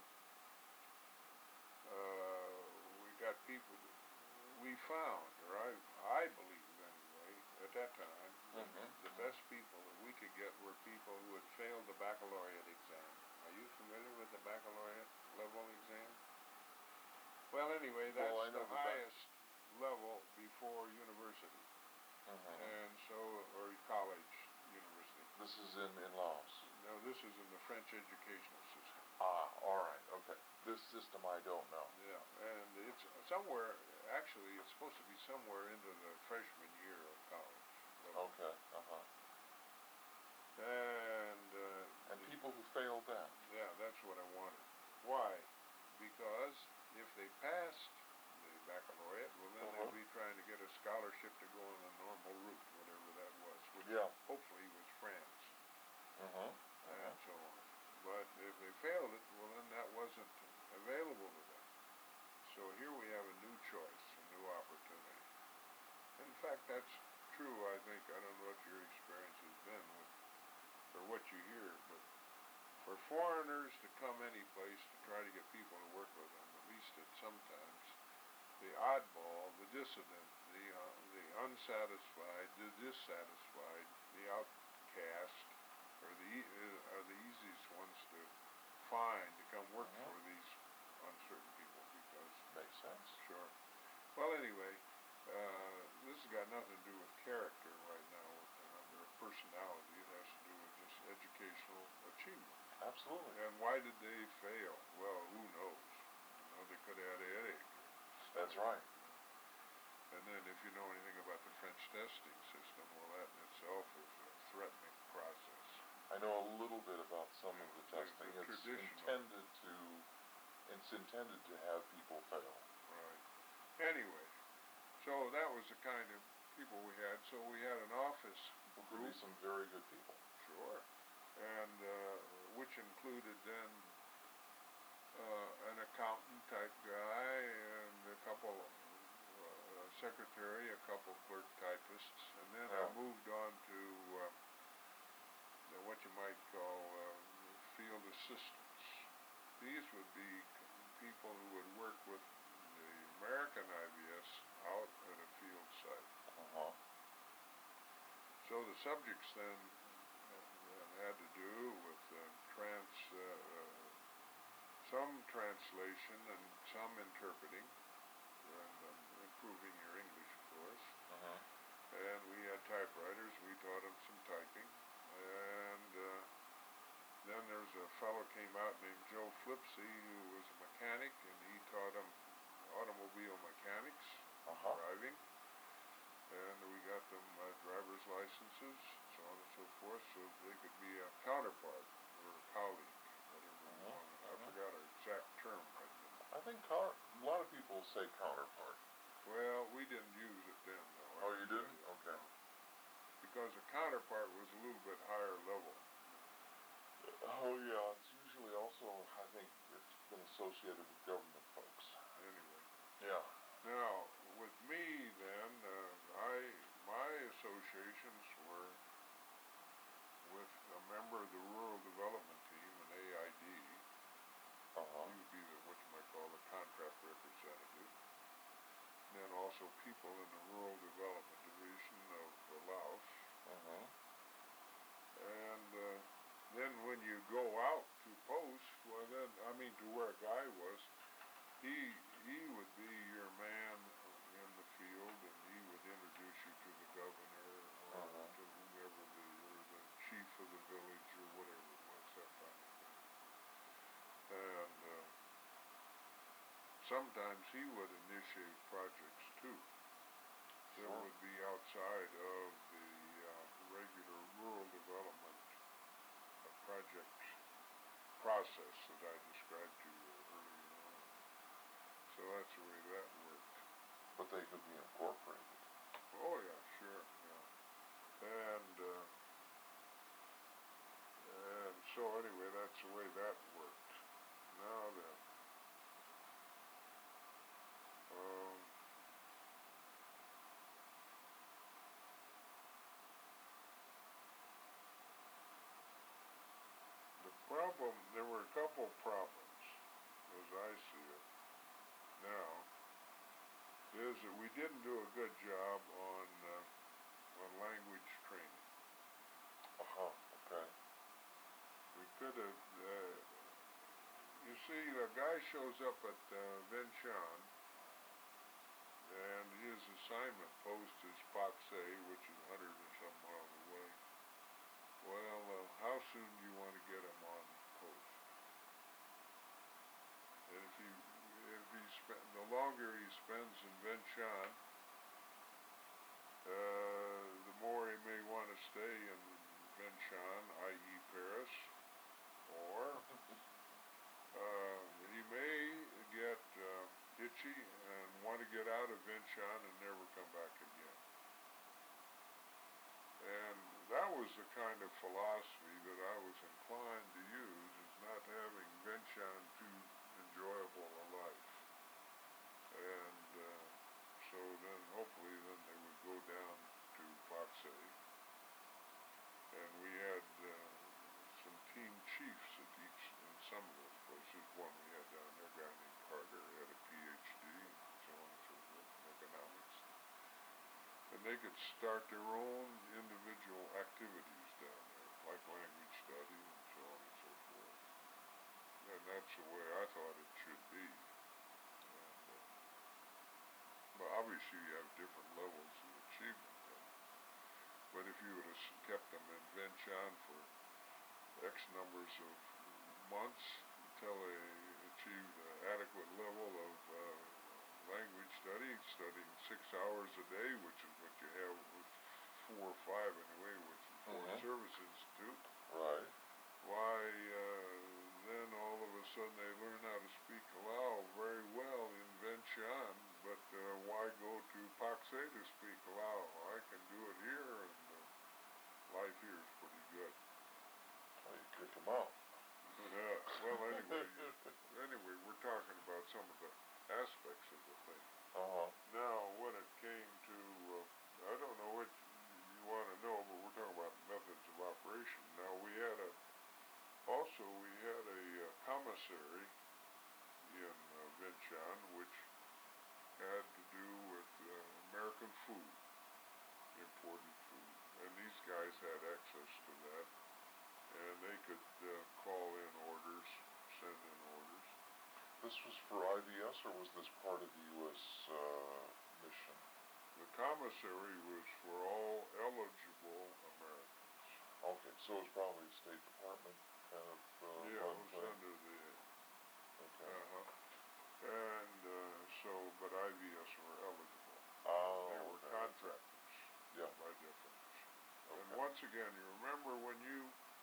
Speaker 2: we got people we found, or I believe anyway, at that time, the best people that we could get were people who had failed the baccalaureate exam. Are you familiar with the baccalaureate level exam? Well, anyway, that's
Speaker 5: Well, I know
Speaker 2: the
Speaker 5: the
Speaker 2: highest level before university, and so, or college, university.
Speaker 5: This is in Laos.
Speaker 2: No, this is in the French educational system.
Speaker 5: Ah, all right, okay. This system I don't know.
Speaker 2: Yeah, and it's somewhere, actually, it's supposed to be somewhere into the freshman year of college.
Speaker 5: Okay,
Speaker 2: And
Speaker 5: people who failed that.
Speaker 2: yeah, that's what I wanted. Why? Because if they passed the baccalaureate, well then they'd be trying to get a scholarship to go on the normal route, whatever that was, which hopefully was France, and so on. But if they failed it, well then that wasn't available to them. So here we have a new choice, a new opportunity. In fact, that's true, I think. I don't know what your experience has been with, or what you hear, but for foreigners to come any place to try to get people to work with them, at least at sometimes, the oddball, the dissident, the unsatisfied, the dissatisfied, the outcast, are the easiest ones to find to come work for these uncertain people, because
Speaker 5: makes sense.
Speaker 2: Sure. Well, anyway, this has got nothing to do with character right now, or personality. It has to do with just educational achievement.
Speaker 5: Absolutely.
Speaker 2: And why did they fail? Well, who knows? They could have had a headache.
Speaker 5: That's right.
Speaker 2: And then if you know anything about the French testing system, well, that in itself is a threatening process.
Speaker 5: I know a little bit about some of the testing. It's intended to have people fail.
Speaker 2: Right. Anyway, so that was the kind of people we had. So we had an office
Speaker 5: Who could be some very good people.
Speaker 2: Sure. And which included then an accountant type guy and a couple secretary, a couple clerk typists, and then I moved on to what you might call field assistants. These would be people who would work with the American IVS out at a field site. So the subjects then had to do with some translation and some interpreting, and improving your English, of course. And we had typewriters. We taught them some typing. And then there's a fellow came out named Joe Flipsy, who was a mechanic, and he taught them automobile mechanics, driving. And we got them driver's licenses, so on and so forth, so they could be a counterpart or a colleague, whatever you want. I forgot our exact term right now.
Speaker 5: I think a lot of people say counterpart.
Speaker 2: Well, we didn't use it then, though.
Speaker 5: Oh, you didn't? Okay.
Speaker 2: Because a counterpart was a little bit higher level.
Speaker 5: Oh, yeah. It's usually also, I think, it's been associated with government folks.
Speaker 2: Anyway.
Speaker 5: Yeah.
Speaker 2: Now, with me then, my associations were with a member of the Rural Development Team, an AID. He would be what you might call the contract representative. And then also people in the Rural Development Division of Laos. And then when you go out to post, well then, to where a guy was, he would be your man in the field, and he would introduce you to the governor or to whoever the chief of the village or whatever it was, that kind of thing. And sometimes he would initiate projects too. That would be outside of the regular rural development project process that I described to you earlier on. So that's the way that worked.
Speaker 5: But they could be incorporated.
Speaker 2: Oh yeah, sure, yeah. And so anyway, that's the way that worked. Now then,
Speaker 6: The problem, there were a couple problems, as I see it now, is that we didn't do a good job on language training.
Speaker 5: Okay.
Speaker 6: We could have, you see, the guy shows up at Vientiane, and his assignment post is Paksay, which is 100 or some miles away. Well, how soon do you want to get him on post? And the longer he spends in Vientiane, the more he may want to stay in Vientiane, i.e. Paris, or he may get itchy and want to get out of Vientiane and never come back again. And that was the kind of philosophy that I was inclined to use, is not having Vientiane too enjoyable a life. And so then hopefully then they would go down to Paksay. And we had some team chiefs at each, in some of those places. One we had down there, a guy named Carter, had a PhD, and so on and so forth, in economics. And they could start their own individual activities down there, like language study and so on and so forth. And that's the way I thought it should be. And, but obviously you have different levels of achievement. But if you would have kept them in Vientiane for X numbers of months until they achieved an adequate level of language study, studying 6 hours a day, which is what you have with 4 or 5 anyway, with the Foreign Service Institute.
Speaker 5: Right.
Speaker 6: Why, then all of a sudden they learn how to speak Lao very well in Vientiane, but why go to Paksay to speak Lao? I can do it here, and life here is pretty good.
Speaker 5: Well, you kick them out.
Speaker 6: Yeah, well anyway, we're talking about some of the aspects of the thing. Now, when it came to, I don't know what you want to know, but we're talking about methods of operation. Now, we had a commissary in Vientiane, which had to do with American food, imported food. And these guys had access to that, and they could call in orders, send in orders.
Speaker 5: This was for IVS, or was this part of the U.S. mission?
Speaker 6: The commissary was for all eligible Americans.
Speaker 5: Okay, so it was probably State Department kind of
Speaker 6: Yeah, it
Speaker 5: run
Speaker 6: was
Speaker 5: thing.
Speaker 6: under the,
Speaker 5: Okay.
Speaker 6: and but IVS were eligible.
Speaker 5: Oh,
Speaker 6: They were
Speaker 5: okay.
Speaker 6: contractors,
Speaker 5: Yeah.
Speaker 6: by definition. And
Speaker 5: Okay.
Speaker 6: once again, you remember when you,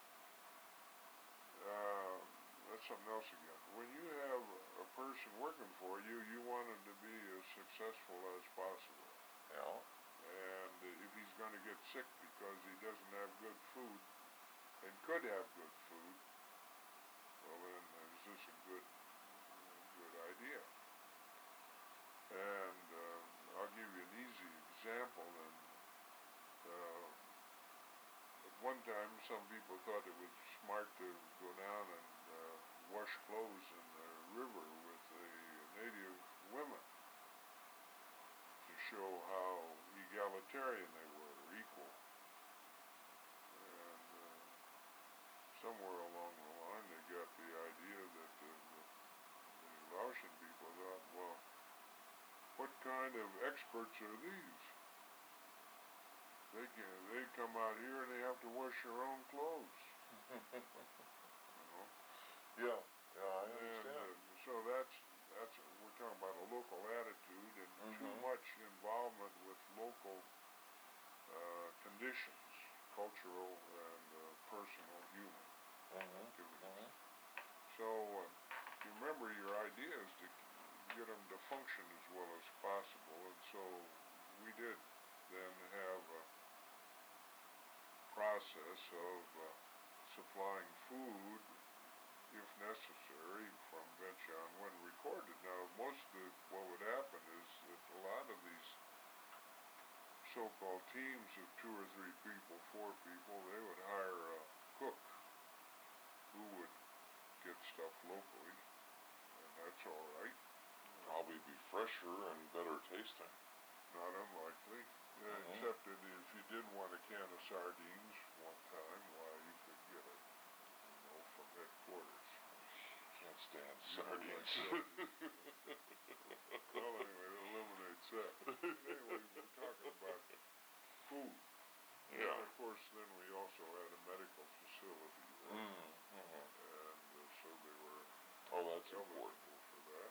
Speaker 6: that's something else again. When you have a person working for you, you want him to be as successful as possible.
Speaker 5: Yeah.
Speaker 6: And if he's going to get sick because he doesn't have good food, and could have good food, well then, is this a good idea? And I'll give you an easy example. And at one time, some people thought it was smart to go down and wash clothes in the river with the native women to show how egalitarian they were, or equal. And somewhere along the line, they got the idea that the Laotian people thought, well, what kind of experts are these? They come out here and they have to wash their own clothes. You know?
Speaker 5: Yeah, I understand.
Speaker 6: And so that's we're talking about a local attitude and too much involvement with local conditions, cultural and personal human activities. So you remember your idea is to get them to function as well as possible, and so we did then have a process of supplying food if necessary, from Ventchon when recorded. Now, what would happen is that a lot of these so-called teams of 2 or 3 people, 4 people, they would hire a cook who would get stuff locally, and that's all right.
Speaker 5: Probably be fresher and better tasting.
Speaker 6: Not unlikely. Except that if you did want a can of sardines one time, why, you could get it, from headquarters.
Speaker 5: Can't stand
Speaker 6: You know,
Speaker 5: sardines.
Speaker 6: Well, anyway, it eliminates that. Anyway, we're talking about food.
Speaker 5: Yeah.
Speaker 6: And of course, then we also had a medical facility there. And so they were
Speaker 5: Oh, that's important.
Speaker 6: eligible for that.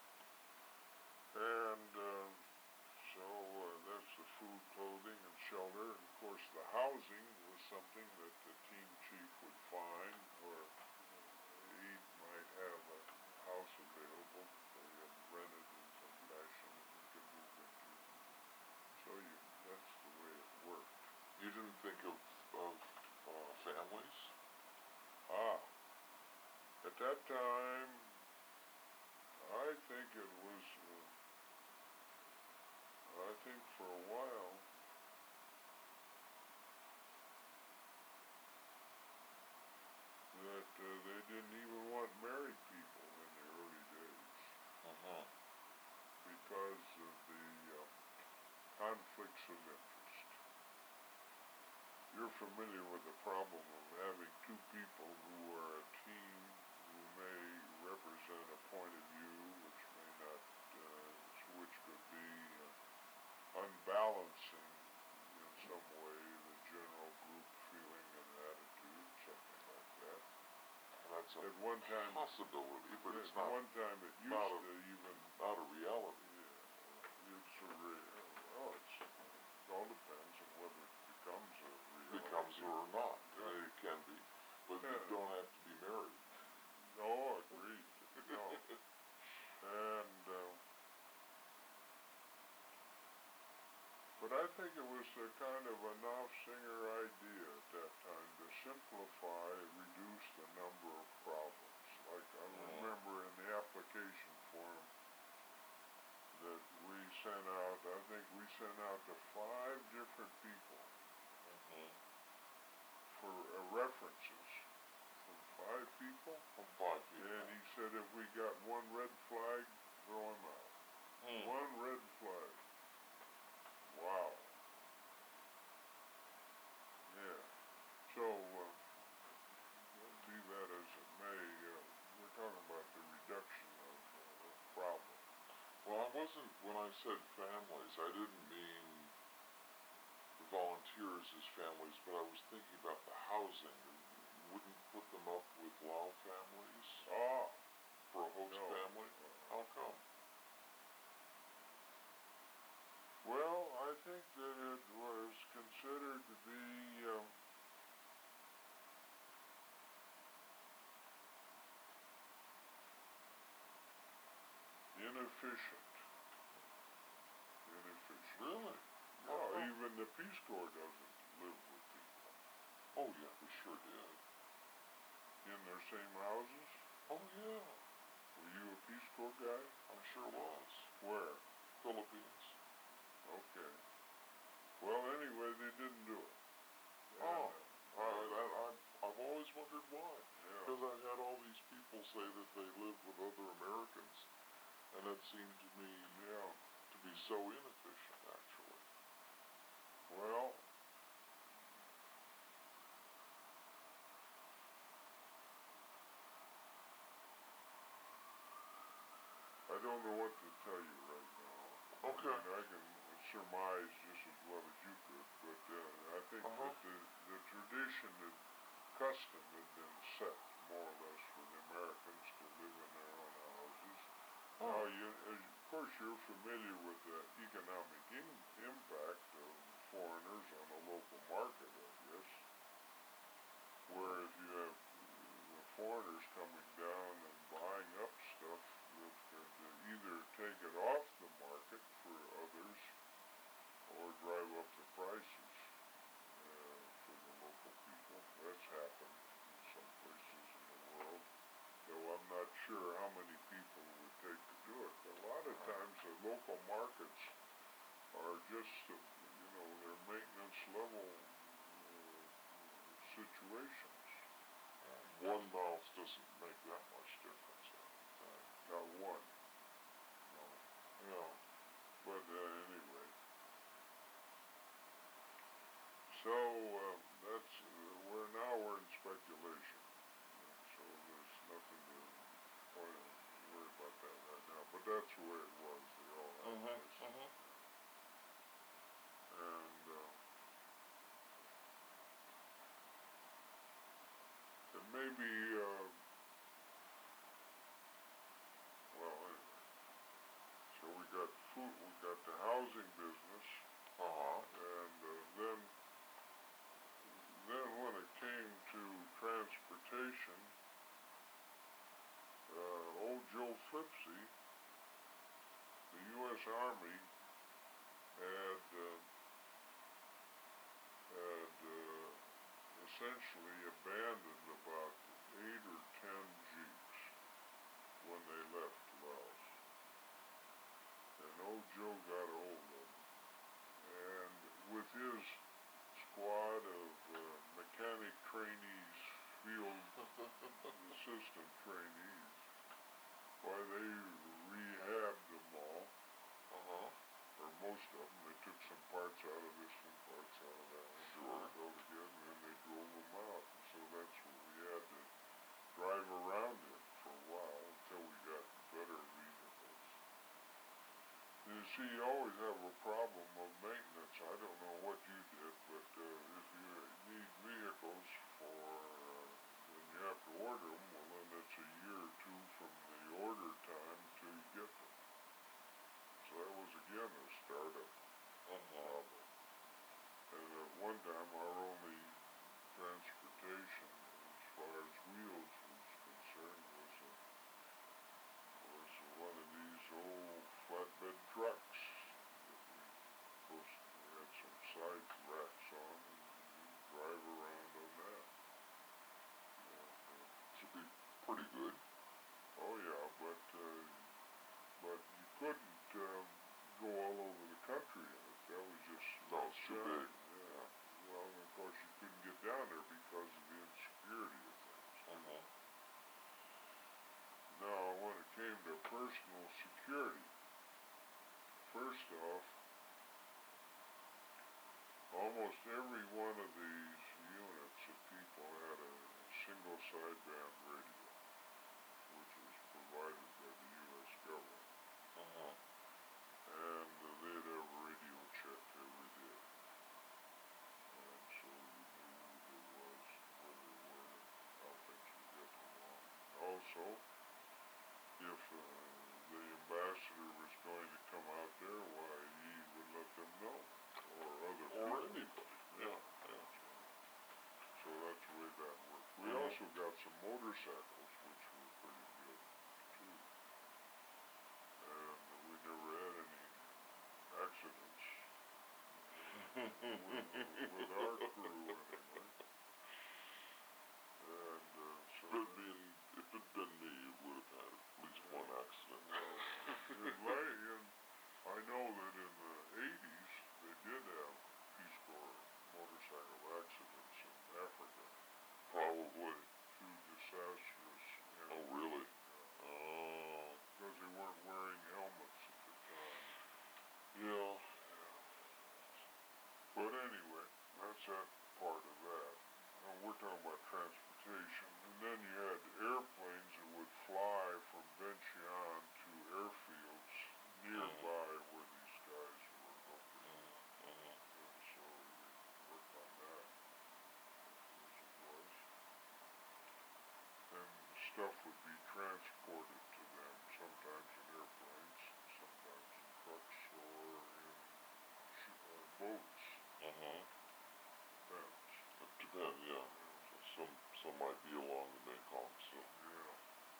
Speaker 6: And so that's the food, clothing, and shelter. And of course, the housing was something that the team chief would find, or he might have a house available that he had rented in some fashion that he could move into. So that's the way it worked.
Speaker 5: You didn't think of families?
Speaker 6: At that time, I think it was, I think for a while, that they didn't even want married people in the early days because of the conflicts of interest. You're familiar with the problem of having 2 people who are a team who may represent a point of view which may not, which could be unbalancing in some way the general group feeling and attitude, something like that.
Speaker 5: That's a
Speaker 6: At one time,
Speaker 5: possibility, but it's
Speaker 6: at
Speaker 5: not,
Speaker 6: one time it used
Speaker 5: not a-
Speaker 6: to even,
Speaker 5: not a reality.
Speaker 6: it's a well, it all depends on whether it becomes a reality.
Speaker 5: Becomes or not.
Speaker 6: Yeah.
Speaker 5: It can be. But you
Speaker 6: Yeah.
Speaker 5: don't have to be married.
Speaker 6: No, agreed. No. And, but I think it was a kind of a Knopfsinger idea at that time to simplify, reduce the number of problems. Like I remember in the application form that we sent out, I think we sent out to 5 different people for references from 5 people.
Speaker 5: From 5 people.
Speaker 6: And he said if we got 1 red flag, throw him out. 1 red flag. Wow. Yeah. So, be that as it may, we're talking about the reduction of problems.
Speaker 5: Well, I wasn't, when I said families, I didn't mean the volunteers as families, but I was thinking about the housing. Wouldn't put them up with Lao families for a host
Speaker 6: No.
Speaker 5: family? How come?
Speaker 6: Well, I think that it was considered to be inefficient.
Speaker 5: Really?
Speaker 6: Well, even the Peace Corps doesn't live with people
Speaker 5: Oh, yeah, we sure did.
Speaker 6: in their same houses.
Speaker 5: Oh, yeah,
Speaker 6: Were you a Peace Corps guy?
Speaker 5: I sure was.
Speaker 6: Where?
Speaker 5: Philippines.
Speaker 6: Okay. Well, anyway, they didn't do it.
Speaker 5: Oh, I've always wondered why.
Speaker 6: Yeah.
Speaker 5: Because I've had all these people say that they live with other Americans, and it seemed to me
Speaker 6: Yeah.
Speaker 5: to be so inefficient, actually.
Speaker 6: Well, I don't know what to tell you right now.
Speaker 5: Okay.
Speaker 6: I mean, I can surmise just as well as you could, but I think that the tradition and custom had been set more or less for the Americans to live in their own houses. Now, of course, you're familiar with the economic impact of foreigners on the local market, I guess. Where if you have foreigners coming down and buying up stuff that could either take it off the market for others or drive up the prices for the local people. That's happened in some places in the world. the local markets are just, they're maintenance level situations.
Speaker 5: One mouse doesn't make that much difference.
Speaker 6: Not one.
Speaker 5: No. Yeah.
Speaker 6: But anyway. So that's we're in speculation. So there's nothing to worry about that right now. But that's the way it was. They all had this. And it may be well anyway. So we got food. We got the housing business. And then when it came to transportation, old Joe Flipsy, the U.S. Army had essentially abandoned about 8 or 10 Jeeps when they left Laos. And old Joe got a hold of them. And with his squad of mechanic trainees, field assistant trainees, why they rehabbed them all, or most of them. They took some parts out of this one, parts out of that one, built again, and then they drove them out. And so that's what we had to drive around it for a while until we got better vehicles. You see, you always have a problem of maintenance. I don't know what you did, but if you need vehicles and you have to order them, well then it's a year or two from the order time until you get them. So that was again a startup problem. And at one time our only transportation as far as wheels was concerned was one of these old flatbed trucks that we had some side racks on and we'd drive around on that.
Speaker 5: Should be pretty good.
Speaker 6: Oh yeah, but you couldn't go all over the country in it. That was just
Speaker 5: It's too big.
Speaker 6: Yeah. Well, and of course you couldn't get down there because of the insecurity of things. Now, when it came to personal security, first off, almost every one of these units of people had a single sideband radio, which was provided by the U.S. government. And they'd have a radio check every day. And so you knew who there was, where they were, how things were getting along. Also, if the ambassador was going to come out there, why, he would let them know. Or other people.
Speaker 5: Anybody. Yeah.
Speaker 6: So that's the way that worked. We also got some motorcycles, which were pretty good, too. And we never had any accidents with our crew, anyway. And so...
Speaker 5: If it'd been me, it would have had at least one accident.
Speaker 6: I know that in the 80s, they did have Peace Corps motorcycle accidents in Africa.
Speaker 5: Probably.
Speaker 6: Too disastrous.
Speaker 5: Oh, really?
Speaker 6: Because they weren't wearing helmets at the time.
Speaker 5: Yeah.
Speaker 6: But anyway, that's that part of that. Now we're talking about transportation. And then you had airplanes that would fly from Vientiane to airfields nearby where these guys were located. And so we worked on that as it was. And the stuff would be transported to them, sometimes in airplanes, sometimes in trucks or in boats. Depends.
Speaker 5: It depends, yeah. Some might be along the Mekong, so.
Speaker 6: Yeah.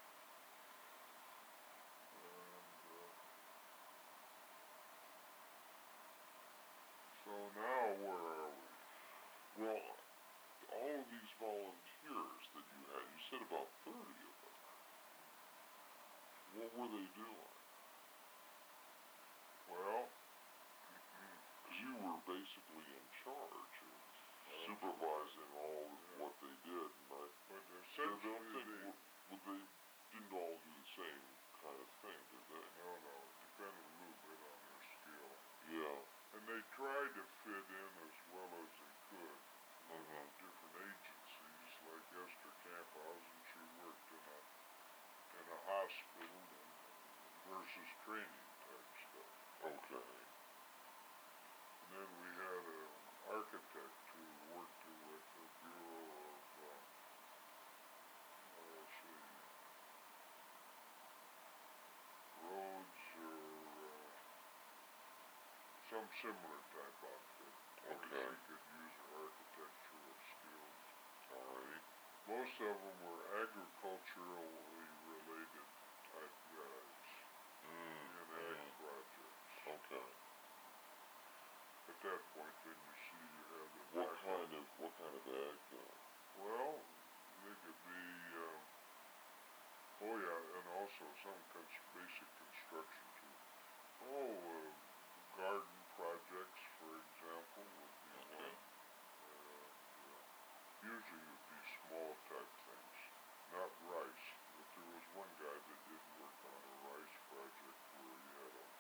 Speaker 6: So now where are we?
Speaker 5: Well, all of these volunteers that you had, you said about 30 of them. What were they doing?
Speaker 6: Well,
Speaker 5: Because you were basically in charge of supervising all of what they did, and I
Speaker 6: but
Speaker 5: don't
Speaker 6: essentially
Speaker 5: think
Speaker 6: they,
Speaker 5: they didn't all do the same kind of thing, did they?
Speaker 6: no, it depended a little bit on their skill.
Speaker 5: Yeah.
Speaker 6: And they tried to fit in as well as they could.
Speaker 5: Mhm.
Speaker 6: Different agencies, like Esther Camphausen, she worked in a hospital and nurses training type stuff.
Speaker 5: Okay.
Speaker 6: And then we had an architect who worked with the Bureau of, let's see, roads or some similar type outfit. Where
Speaker 5: Okay.
Speaker 6: she could use her architectural skills.
Speaker 5: Alright.
Speaker 6: Most of them were agriculturally related type guys in ag projects.
Speaker 5: Okay.
Speaker 6: At that point, then you see you have the
Speaker 5: What
Speaker 6: background.
Speaker 5: kind of ag though?
Speaker 6: Well, they could be, oh yeah, and also some basic construction too. Garden projects, for example, would be
Speaker 5: Okay.
Speaker 6: one. Usually it would be small type things, not rice, but there was one guy that did work on a rice project where he had a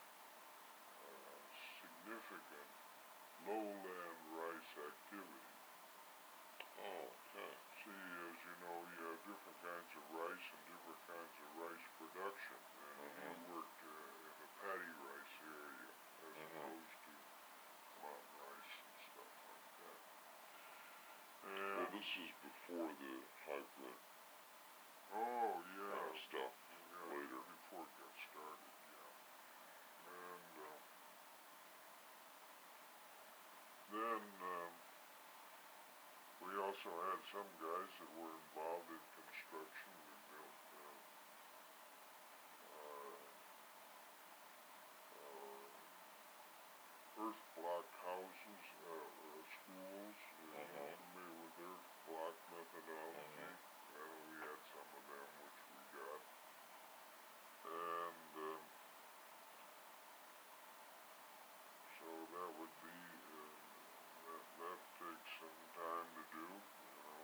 Speaker 6: significant lowland rice activity.
Speaker 5: Oh, okay.
Speaker 6: See, as you know, you have different kinds of rice and different kinds of rice production, and he worked in the paddy rice area as opposed to mountain rice and stuff like that.
Speaker 5: Well,
Speaker 6: And,
Speaker 5: this is before the hybrid
Speaker 6: oh yeah,
Speaker 5: stuff
Speaker 6: yeah,
Speaker 5: later.
Speaker 6: before it got started, yeah. And then we also had some guys that were involved in construction. We built earth block houses, schools. Are you familiar with earth block methodology? Well, we had some of them, which we got. And so that would be, that takes some time to do, you know.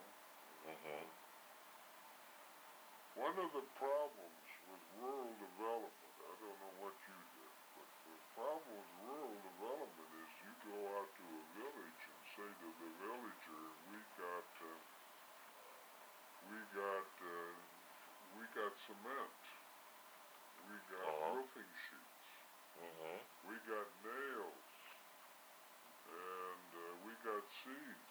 Speaker 6: One of the problems with rural development, I don't know what you did, but the problem with rural development is you go out to a village and say to the villager, we got cement, we got roofing sheets, we got nails, and we got seeds.